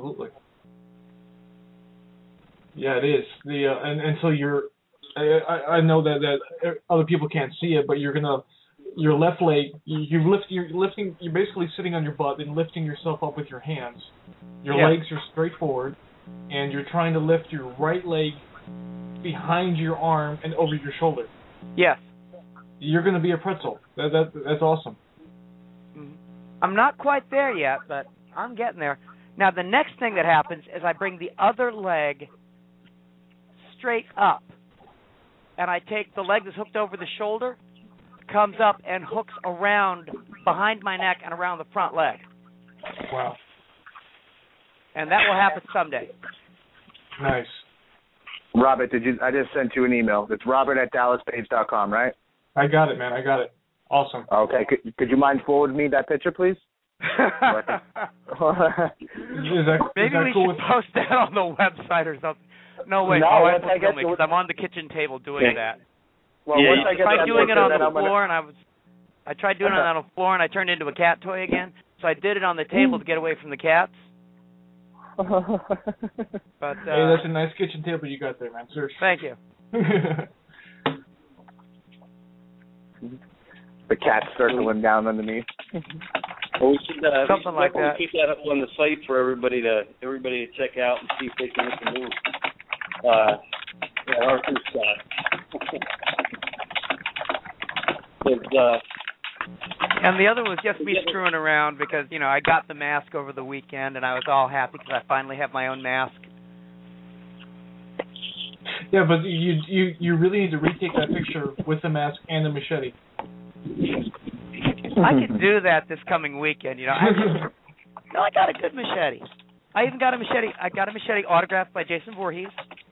Yeah, it is. And so you're. I know that other people can't see it, but your left leg. You're basically sitting on your butt and lifting yourself up with your hands. Your legs are straight forward, and you're trying to lift your right leg behind your arm and over your shoulder. Yes. You're going to be a pretzel. That's awesome. I'm not quite there yet, but I'm getting there. Now, the next thing that happens is I bring the other leg straight up, and I take the leg that's hooked over the shoulder, comes up and hooks around behind my neck and around the front leg. Wow. And that will happen someday. Nice. Robert, I just sent you an email. It's robert@dallaspage.com, right? I got it, man. I got it. Awesome. Okay. Could you mind forwarding me that picture, please? Maybe we should post that on the website or something. No, wait. My wife will kill me because I'm on the kitchen table doing that. Well, once I tried doing it on the floor, and I tried doing it on the floor, and I turned into a cat toy again. So I did it on the table to get away from the cats. But hey, that's a nice kitchen table you got there, man. Seriously. Thank you. The cat's circling down underneath. Well, we should something like that. Keep that up on the site for everybody to check out and see if they can make a move. Arthur's and the other was just me screwing around because, I got the mask over the weekend and I was all happy because I finally have my own mask. Yeah, but you really need to retake that picture with the mask and the machete. I could do that this coming weekend, I got a good machete. I even got a machete. I got a machete autographed by Jason Voorhees.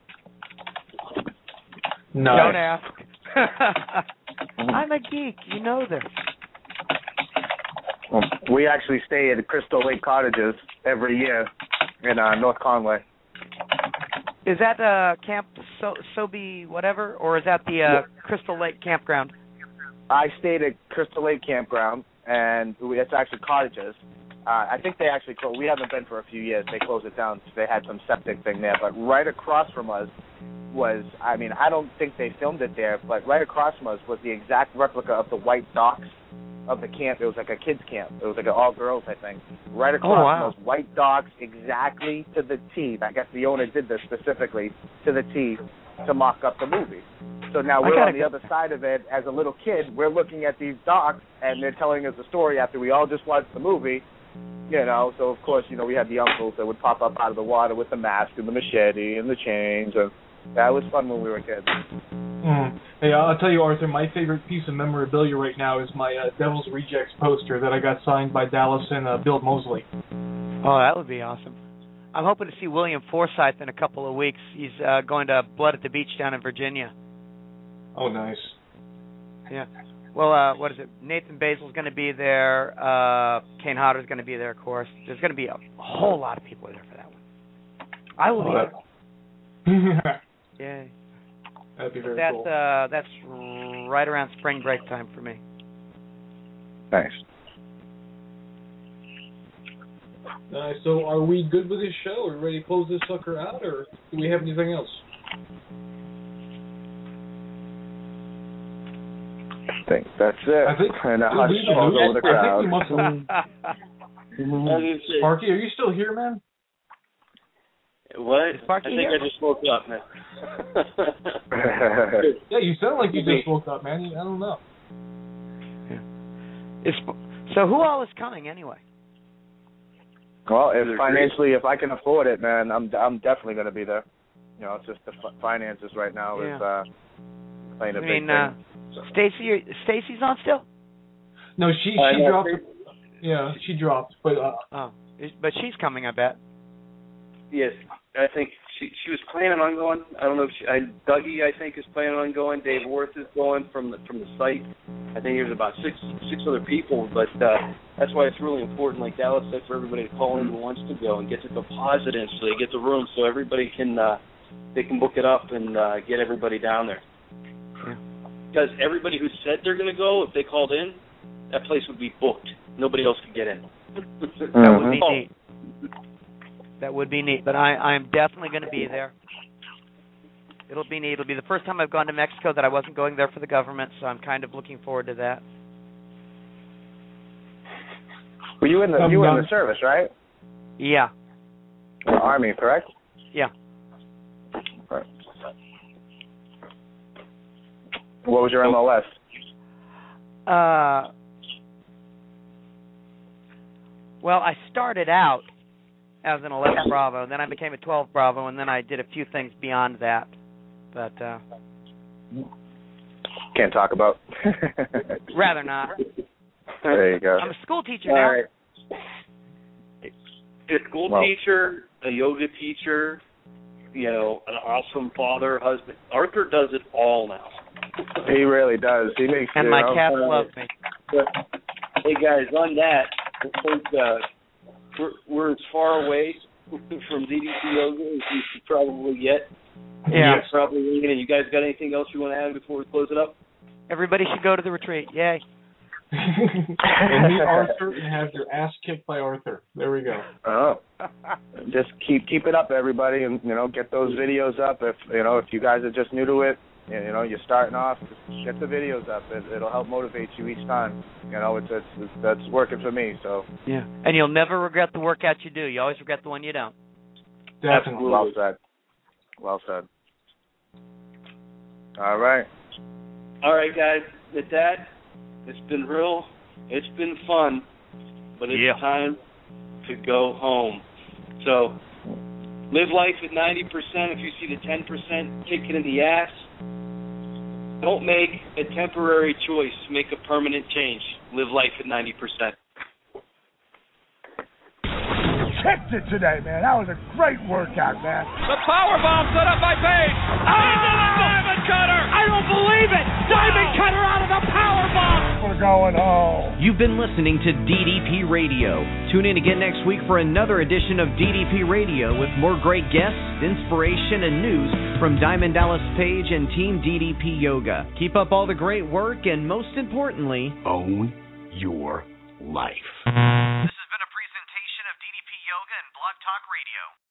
Nice. Don't ask. I'm a geek. You know this. Well, we actually stay at Crystal Lake Cottages every year in North Conway. Is that Camp Sobe whatever, or is that the Crystal Lake Campground? I stayed at Crystal Lake Campground, and it's actually cottages. I think they actually closed. We haven't been for a few years. They closed it down because they had some septic thing there. But right across from us was, I don't think they filmed it there, but right across from us was the exact replica of the white docks of the camp. It was like a kids camp. It was like an all-girls, I think. Right across from those white docks, exactly to the T. I guess the owner did this specifically to the T to mock up the movie. So now we're on the other side of it. As a little kid, we're looking at these docks, and they're telling us a story after we all just watched the movie. So of course, we had the uncles that would pop up out of the water with the mask and the machete and the chains, and That was fun when we were kids. Hey, I'll tell you, Arthur, my favorite piece of memorabilia right now is my Devil's Rejects poster that I got signed by Dallas and Bill Mosley. Oh, that would be awesome. I'm hoping to see William Forsythe in a couple of weeks. He's going to Blood at the Beach down in Virginia. Oh, nice. Yeah. Well, what is it? Nathan Basil's going to be there. Kane Hodder's going to be there, of course. There's going to be a whole lot of people there for that one. I will be there. Yay. That'd be very cool. That's right around spring break time for me. Nice. So are we good with this show? Are we ready to close this sucker out, or do we have anything else? I think that's it. I think and a hush falls over the crowd. I think we must have... Sparky, are you still here, man? What? Sparky I think here? I just woke up, man. Yeah, you sound like you just woke up, man. I don't know. So who all is coming anyway? Well, if I can afford it, man, I'm definitely going to be there. You know, it's just the finances right now is playing a big thing. Stacy's on still? No, she dropped. Yeah, she dropped, but but she's coming, I bet. Yes, I think she was planning on going. I don't know if Dougie, I think, is planning on going. Dave Worth is going from the site. I think there's about six other people, but that's why it's really important, like Dallas said, for everybody to call in who wants to go and get the deposit in so they get the room so everybody can they can book it up and get everybody down there. Because everybody who said they're going to go, if they called in, that place would be booked. Nobody else could get in. That would be neat. That would be neat. But I'm definitely going to be there. It'll be neat. It'll be the first time I've gone to Mexico that I wasn't going there for the government, so I'm kind of looking forward to that. Were you in the service, right? Yeah. The Army, correct? Yeah. Right. What was your MLS? Well, I started out as an 11 Bravo, and then I became a 12 Bravo, and then I did a few things beyond that. But can't talk about. Rather not. There you go. I'm a school teacher now. Right. A school teacher, a yoga teacher, you know, an awesome father, husband. Arthur does it all now. He really does. He makes. And my cats love me. Hey guys, on that, I think we're as far away from DDP Yoga as we should probably get. Yeah. Probably. And you guys got anything else you want to add before we close it up? Everybody should go to the retreat. Yay. And meet Arthur and have your ass kicked by Arthur. There we go. Oh. Just keep it up, everybody, and get those videos up. If you guys are just new to it, you're starting off, just get the videos up. It'll help motivate you each time. It's that's working for me. So yeah, and you'll never regret the workout you do. You always regret the one you don't. Definitely. Well said. Well said. All right. All right, guys. With that, it's been real. It's been fun, but it's time to go home. So live life at 90%. If you see the 10% kick it in the ass, don't make a temporary choice. Make a permanent change. Live life at 90%. Kicked it today, man. That was a great workout, man. The powerbomb set up by Page. Into the Diamond Cutter. I don't believe it. Diamond Cutter out of the powerbomb. We're going home. You've been listening to DDP Radio. Tune in again next week for another edition of DDP Radio with more great guests, inspiration, and news from Diamond Dallas Page and Team DDP Yoga. Keep up all the great work and, most importantly, own your life. This has been a presentation of DDP Yoga and Blog Talk Radio.